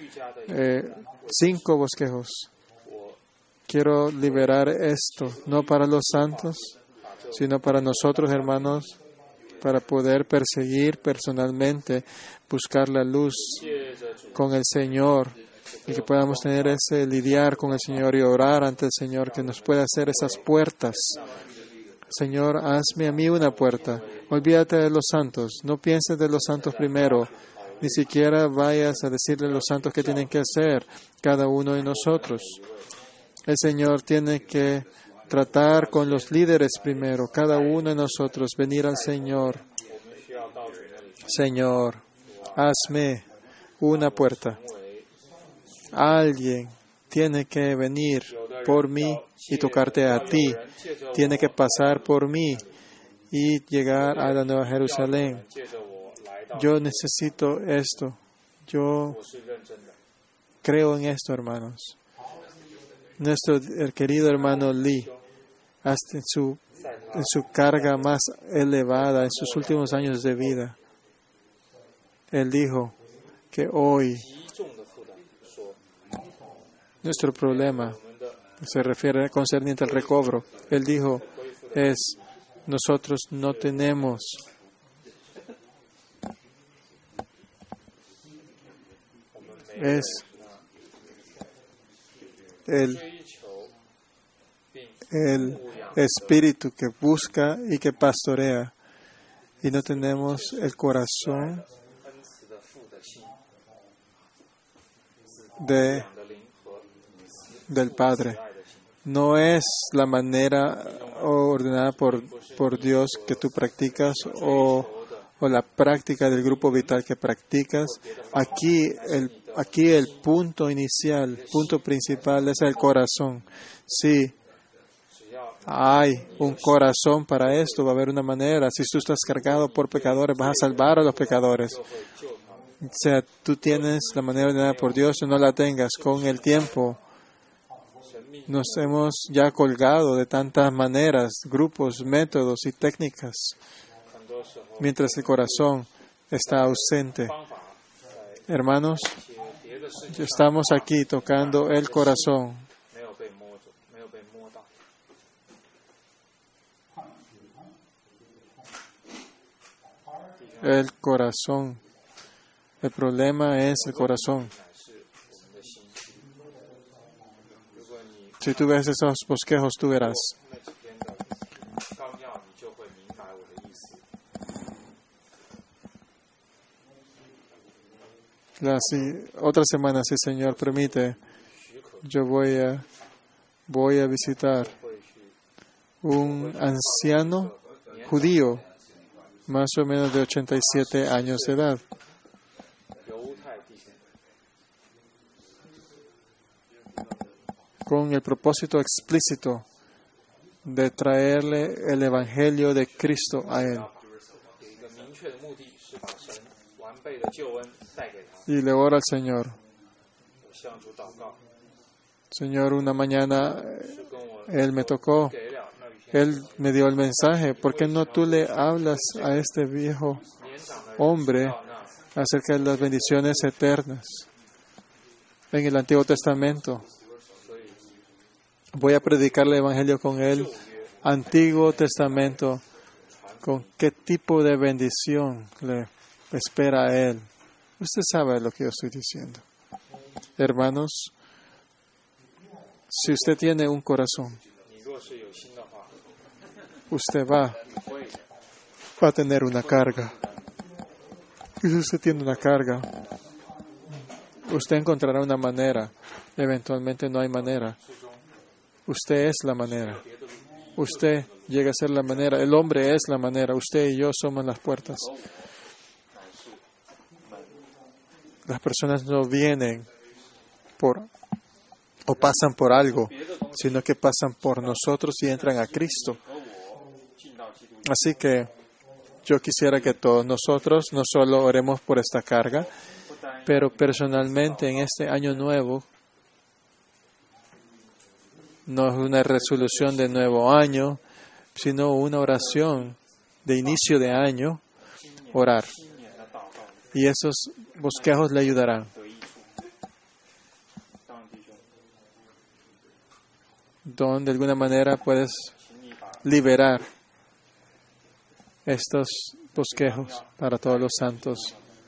5 bosquejos. Quiero liberar esto, no para los santos, sino para nosotros, hermanos, para poder perseguir personalmente, buscar la luz con el Señor y que podamos lidiar con el Señor y orar ante el Señor, que nos pueda hacer esas puertas. Señor, hazme a mí una puerta. Olvídate de los santos. No pienses de los santos primero. Ni siquiera vayas a decirle a los santos qué tienen que hacer cada uno de nosotros. El Señor tiene que tratar con los líderes primero, cada uno de nosotros, venir al Señor. Señor, hazme una puerta. Alguien tiene que venir por mí y tocarte a ti. Tiene que pasar por mí y llegar a la Nueva Jerusalén. Yo necesito esto. Yo creo en esto, hermanos. El querido hermano Lee, hasta en su carga más elevada, en sus últimos años de vida, él dijo que hoy nuestro problema se refiere concerniente al recobro. Él dijo, nosotros no tenemos el espíritu que busca y que pastorea, y no tenemos el corazón del Padre. No es la manera ordenada por Dios que tú practicas o la práctica del grupo vital que practicas. Aquí el punto inicial, punto principal es el corazón. Sí, hay un corazón para esto, va a haber una manera. Si tú estás cargado por pecadores, vas a salvar a los pecadores. O sea, tú tienes la manera ordenada por Dios o no la tengas. Con el tiempo nos hemos ya colgado de tantas maneras, grupos, métodos y técnicas, mientras el corazón está ausente. Hermanos, estamos aquí tocando el corazón. El corazón El problema es el corazón. Si tú ves esos bosquejos, tú verás. Otra semana, si el Señor permite, yo voy a visitar un anciano judío, más o menos de 87 años de edad. Con el propósito explícito de traerle el Evangelio de Cristo a él. Y le ora al Señor. Señor, una mañana Él me tocó, Él me dio el mensaje. ¿Por qué no tú le hablas a este viejo hombre acerca de las bendiciones eternas en el Antiguo Testamento? Voy a predicar el Evangelio con él, Antiguo Testamento, con qué tipo de bendición le espera a él. Usted sabe lo que yo estoy diciendo. Hermanos, si usted tiene un corazón, usted va a tener una carga. Y si usted tiene una carga, usted encontrará una manera. Eventualmente no hay manera. Usted es la manera. Usted llega a ser la manera. El hombre es la manera. Usted y yo somos las puertas. Las personas no vienen o pasan por algo, sino que pasan por nosotros y entran a Cristo. Así que yo quisiera que todos nosotros no solo oremos por esta carga, pero personalmente en este año nuevo, no es una resolución de nuevo año, sino una oración de inicio de año, orar. Y esos bosquejos le ayudarán. Donde de alguna manera puedes liberar estos bosquejos para todos los santos.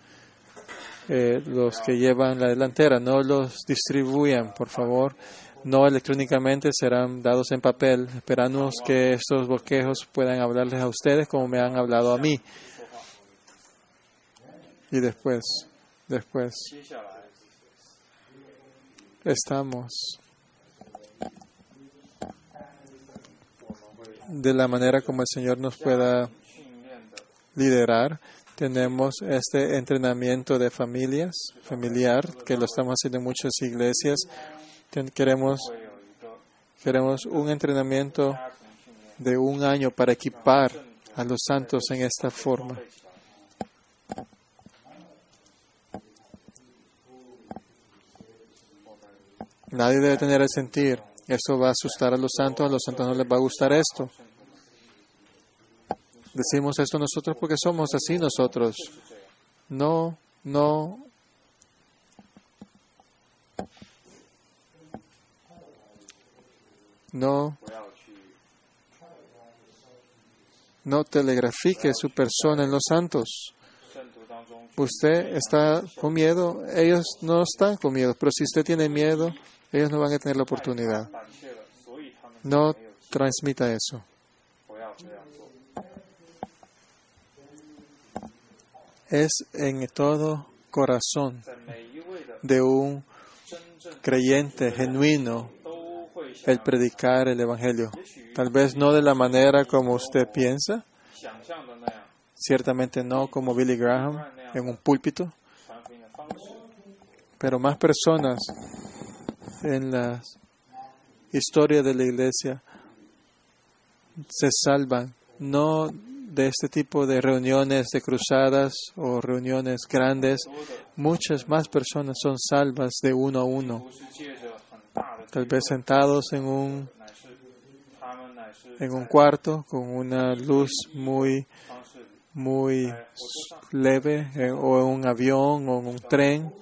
Los que llevan la delantera, no los distribuyan, por favor. No electrónicamente, serán dados en papel. Esperamos que estos bosquejos puedan hablarles a ustedes como me han hablado a mí. Y después, estamos de la manera como el Señor nos pueda liderar. Tenemos este entrenamiento de familiar, que lo estamos haciendo en muchas iglesias. Queremos un entrenamiento de 1 año para equipar a los santos en esta forma. Nadie debe tener el sentir, esto va a asustar a los santos no les va a gustar esto. Decimos esto nosotros porque somos así nosotros. No telegrafique su persona en los santos. Usted está con miedo, ellos no están con miedo, pero si usted tiene miedo, ellos no van a tener la oportunidad. No transmita eso. Es en todo corazón de un creyente genuino el predicar el Evangelio. Tal vez no de la manera como usted piensa, ciertamente no como Billy Graham en un púlpito, pero más personas en la historia de la iglesia se salvan, no de este tipo de reuniones de cruzadas o reuniones grandes. Muchas más personas son salvas de uno a uno, tal vez sentados en un cuarto con una luz muy leve, o en un avión o en un tren.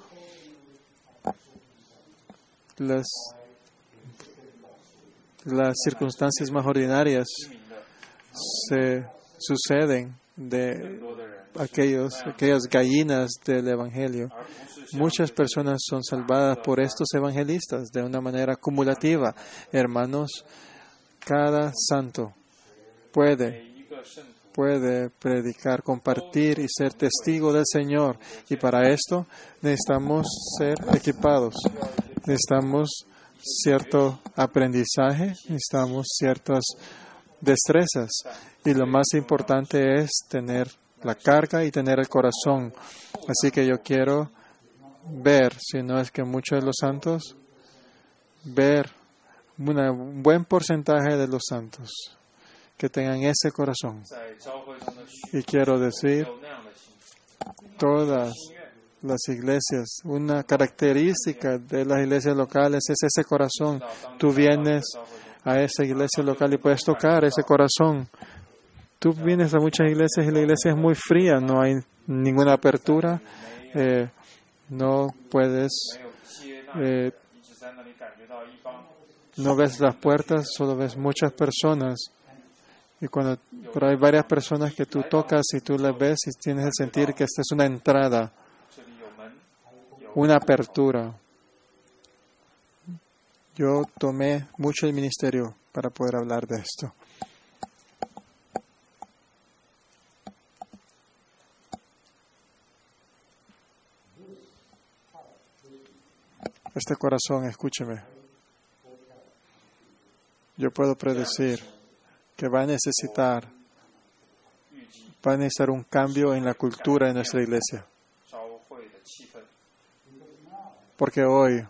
Las circunstancias más ordinarias se suceden de aquellas gallinas del Evangelio. Muchas personas son salvadas por estos evangelistas de una manera acumulativa. Hermanos, cada santo puede predicar, compartir y ser testigo del Señor. Y para esto necesitamos ser equipados. Necesitamos cierto aprendizaje, necesitamos ciertas destrezas. Y lo más importante es tener la carga y tener el corazón. Así que yo quiero ver, si no es que muchos de los santos, ver un buen porcentaje de los santos que tengan ese corazón. Y quiero decir, todas las iglesias, una característica de las iglesias locales es ese corazón. Tú vienes a esa iglesia local y puedes tocar ese corazón. Tú vienes a muchas iglesias y la iglesia es muy fría, no hay ninguna apertura, no puedes, no ves las puertas, solo ves muchas personas. Pero hay varias personas que tú tocas y tú las ves y tienes el sentir que esta es una entrada, una apertura. Yo tomé mucho el ministerio para poder hablar de esto. Este corazón, escúcheme. Yo puedo predecir que va a necesitar un cambio en la cultura de nuestra iglesia. Porque hoy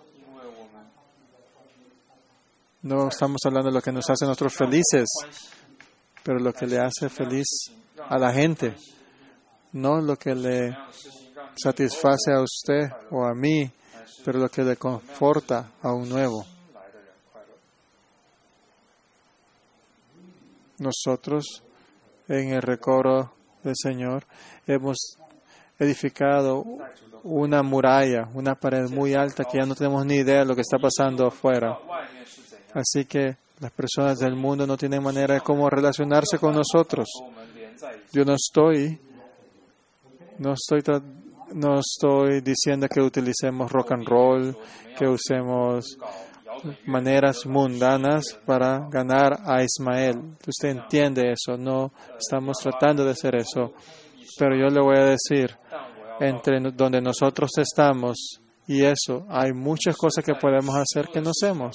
no estamos hablando de lo que nos hace a nosotros felices, pero lo que le hace feliz a la gente, no lo que le satisface a usted o a mí, pero lo que le conforta a un nuevo. Nosotros, en el recoro del Señor, hemos edificado una muralla, una pared muy alta que ya no tenemos ni idea de lo que está pasando afuera. Así que las personas del mundo no tienen manera de cómo relacionarse con nosotros. Yo no estoy diciendo que utilicemos rock and roll, que usemos maneras mundanas para ganar a Ismael. Usted entiende eso, no estamos tratando de hacer eso. Pero yo le voy a decir, entre donde nosotros estamos y eso, hay muchas cosas que podemos hacer que no hacemos.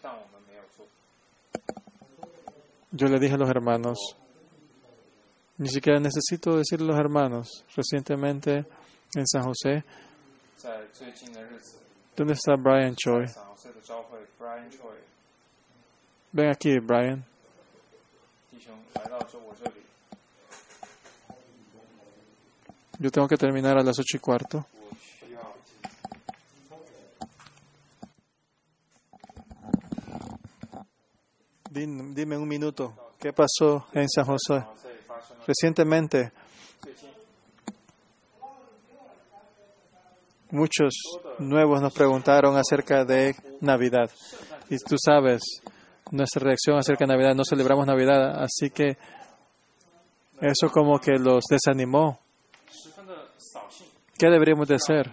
Yo le dije a los hermanos, ni siquiera necesito decirle a los hermanos, recientemente en San José, ¿dónde está Brian Choi? Ven aquí, Brian. Yo tengo que terminar a las 8:15. Dime un minuto, ¿qué pasó en San José? Recientemente, muchos nuevos nos preguntaron acerca de Navidad. Y tú sabes, nuestra reacción acerca de Navidad, no celebramos Navidad, así que eso como que los desanimó. ¿Qué deberíamos de hacer?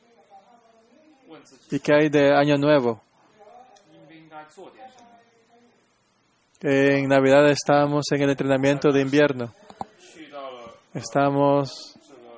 ¿Y qué hay de Año Nuevo? En Navidad estamos en el entrenamiento de invierno. Estamos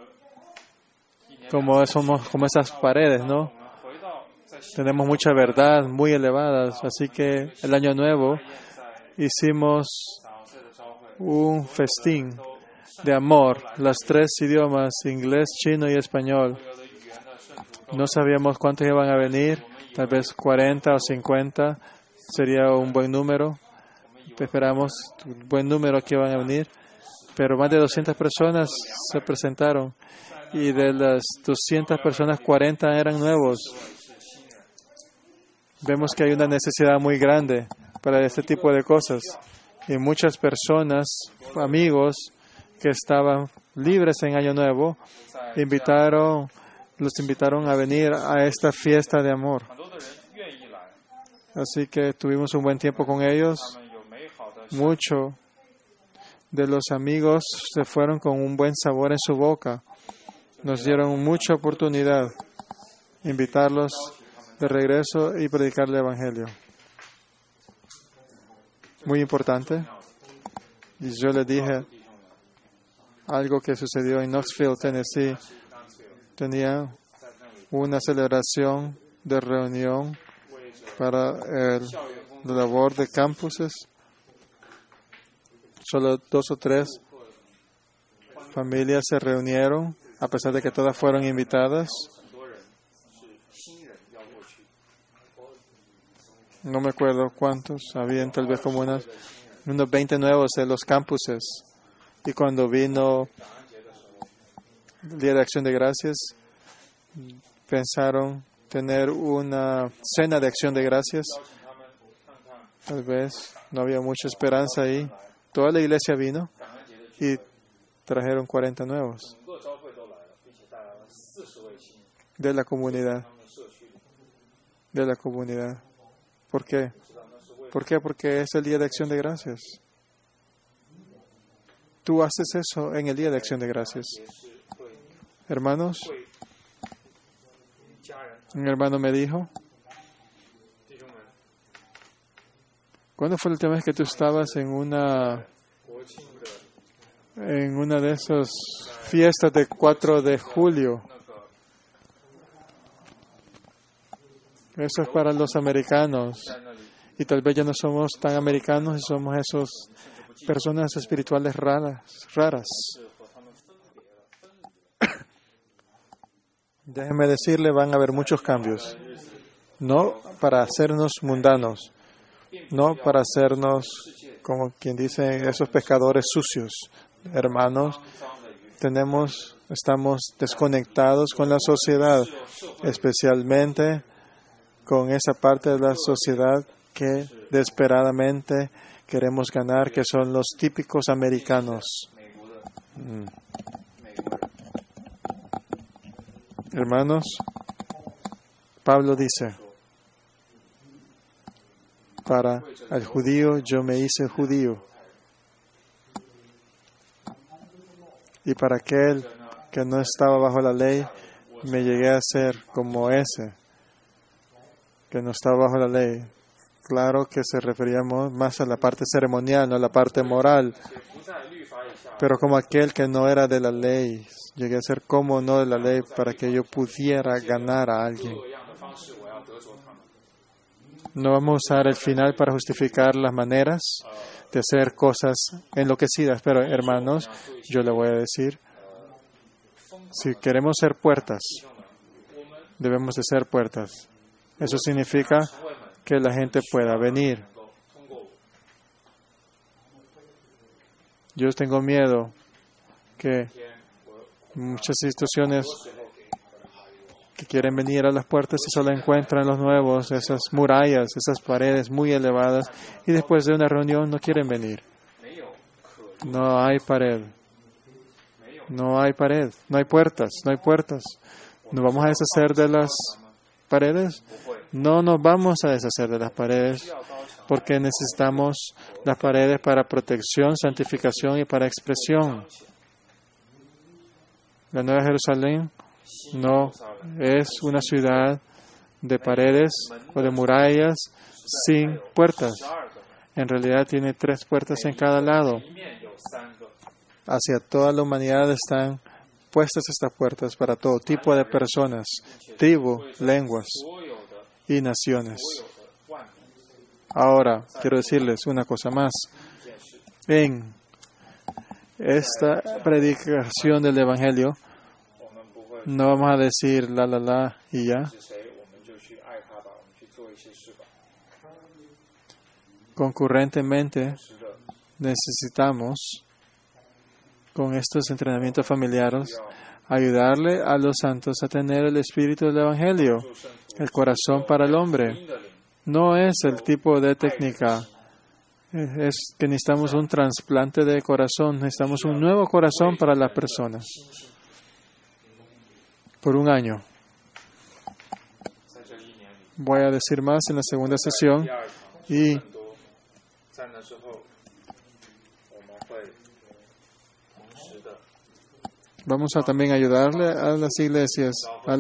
como esas paredes, ¿no? Tenemos mucha verdad, muy elevadas. Así que el Año Nuevo hicimos un festín de amor, los 3 idiomas, inglés, chino y español. No sabíamos cuántos iban a venir, tal vez 40 o 50 sería un buen número. Esperamos un buen número que iban a venir, pero más de 200 personas se presentaron y de las 200 personas, 40 eran nuevos. Vemos que hay una necesidad muy grande para este tipo de cosas y muchas personas, amigos que estaban libres en Año Nuevo, los invitaron a venir a esta fiesta de amor. Así que tuvimos un buen tiempo con ellos. de los amigos se fueron con un buen sabor en su boca. Nos dieron mucha oportunidad invitarlos de regreso y predicar el Evangelio. Muy importante. Y yo les dije algo que sucedió en Knoxville, Tennessee. Tenía una celebración de reunión para la labor de campuses. Solo 2 o 3 familias se reunieron, a pesar de que todas fueron invitadas. No me acuerdo cuántos, habían tal vez como unos 20 nuevos en los campuses. Y cuando vino el Día de Acción de Gracias, pensaron tener una cena de Acción de Gracias. Tal vez no había mucha esperanza ahí. Toda la iglesia vino y trajeron 40 nuevos de la comunidad. De la comunidad. ¿Por qué? ¿Por qué? Porque es el Día de Acción de Gracias. Tú haces eso en el Día de Acción de Gracias. Hermanos, un hermano me dijo, ¿cuándo fue la última vez que tú estabas en una de esas fiestas de 4 de julio? Eso es para los americanos. Y tal vez ya no somos tan americanos y somos esas personas espirituales raras. Déjenme decirle, van a haber muchos cambios. No para hacernos mundanos. No para hacernos, como quien dice, esos pescadores sucios. Hermanos, estamos desconectados con la sociedad, especialmente con esa parte de la sociedad que desesperadamente queremos ganar, que son los típicos americanos. Hermanos, Pablo dice, para el judío yo me hice judío, y para aquel que no estaba bajo la ley me llegué a ser como ese que no estaba bajo la ley. Claro que se refería más a la parte ceremonial, no a la parte moral. Pero como aquel que no era de la ley, llegué a ser como no de la ley para que yo pudiera ganar a alguien. No vamos a usar el final para justificar las maneras de hacer cosas enloquecidas. Pero hermanos, yo le voy a decir, si queremos ser puertas, debemos de ser puertas. Eso significa que la gente pueda venir. Yo tengo miedo que muchas instituciones que quieren venir a las puertas y solo encuentran los nuevos, esas murallas, esas paredes muy elevadas, y después de una reunión no quieren venir. No hay pared. No hay pared. No hay puertas. No hay puertas. ¿Nos vamos a deshacer de las paredes? No nos vamos a deshacer de las paredes porque necesitamos las paredes para protección, santificación y para expresión. La Nueva Jerusalén no es una ciudad de paredes o de murallas sin puertas. En realidad tiene 3 puertas en cada lado. Hacia toda la humanidad están puestas estas puertas para todo tipo de personas, tribu, lenguas y naciones. Ahora, quiero decirles una cosa más. En esta predicación del Evangelio, no vamos a decir la y ya. Concurrentemente, necesitamos, con estos entrenamientos familiares, ayudarle a los santos a tener el espíritu del Evangelio, el corazón para el hombre. No es el tipo de técnica, es que necesitamos un trasplante de corazón, necesitamos un nuevo corazón para las personas. Por 1 año. Voy a decir más en la segunda sesión y Vamos a también ayudarle a las iglesias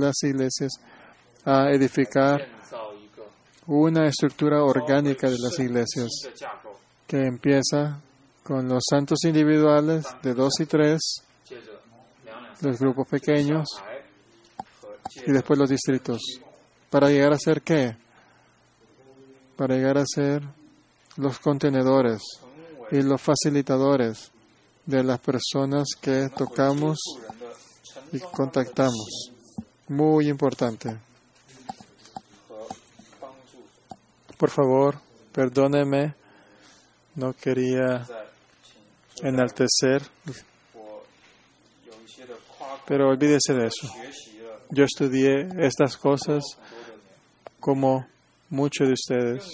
a edificar una estructura orgánica de las iglesias que empieza con los santos individuales de 2 y 3, los grupos pequeños y después los distritos. ¿Para llegar a ser qué? Para llegar a ser los contenedores y los facilitadores de las personas que tocamos y contactamos. Muy importante. Por favor, perdóneme, no quería enaltecer, pero olvídese de eso. Yo estudié estas cosas como muchos de ustedes.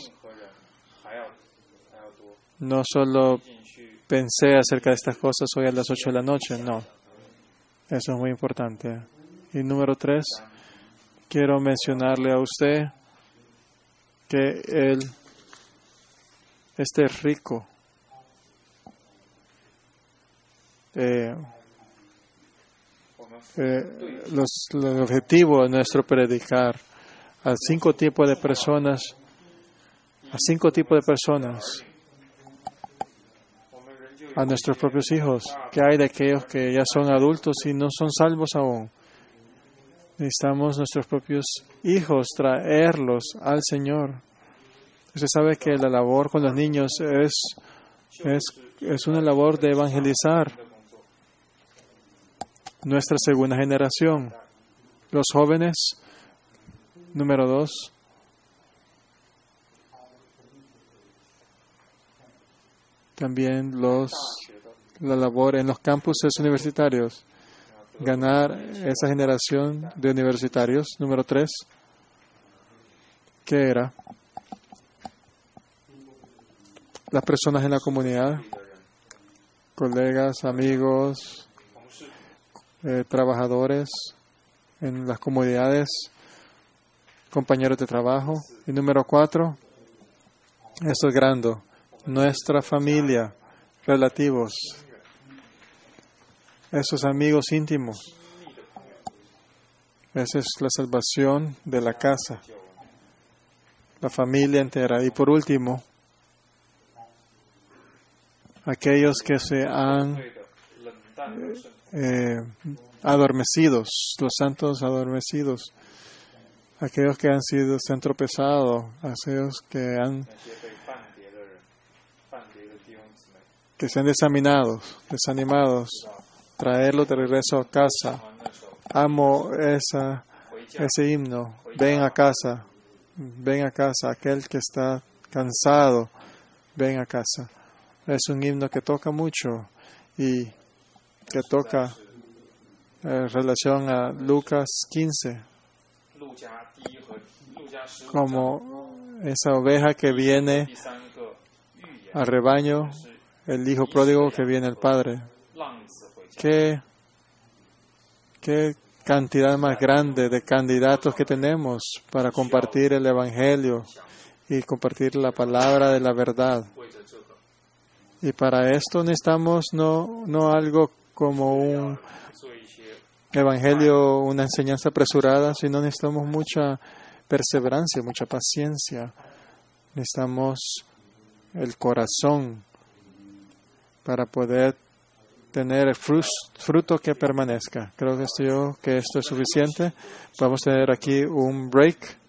No solo pensé acerca de estas cosas hoy a las 8 de la noche, no. Eso es muy importante. Y número 3, quiero mencionarle a usted que él esté rico. El objetivo de nuestro predicar a 5 tipos de personas, a nuestros propios hijos. ¿Qué hay de aquellos que ya son adultos y no son salvos aún? Necesitamos nuestros propios hijos traerlos al Señor. Usted sabe que la labor con los niños es una labor de evangelizar. Nuestra segunda generación, los jóvenes, número 2, también la labor en los campuses universitarios, ganar esa generación de universitarios. Número 3, ¿qué era? Las personas en la comunidad, colegas, amigos, trabajadores en las comunidades, compañeros de trabajo. Y número 4, esto es grande, nuestra familia, relativos, esos amigos íntimos. Esa es la salvación de la casa, la familia entera. Y por último, aquellos que se han adormecidos, los santos adormecidos, aquellos que se han tropezado, aquellos que se han desanimados, traerlos de regreso a casa. Amo ese himno. Ven a casa, aquel que está cansado, ven a casa. Es un himno que toca mucho y que toca en relación a Lucas 15, como esa oveja que viene al rebaño, el hijo pródigo que viene al padre. ¿Qué cantidad más grande de candidatos que tenemos para compartir el Evangelio y compartir la palabra de la verdad? Y para esto necesitamos no algo como un evangelio, una enseñanza apresurada, sino necesitamos mucha perseverancia, mucha paciencia. Necesitamos el corazón para poder tener el fruto que permanezca. Creo que esto es suficiente. Vamos a tener aquí un break.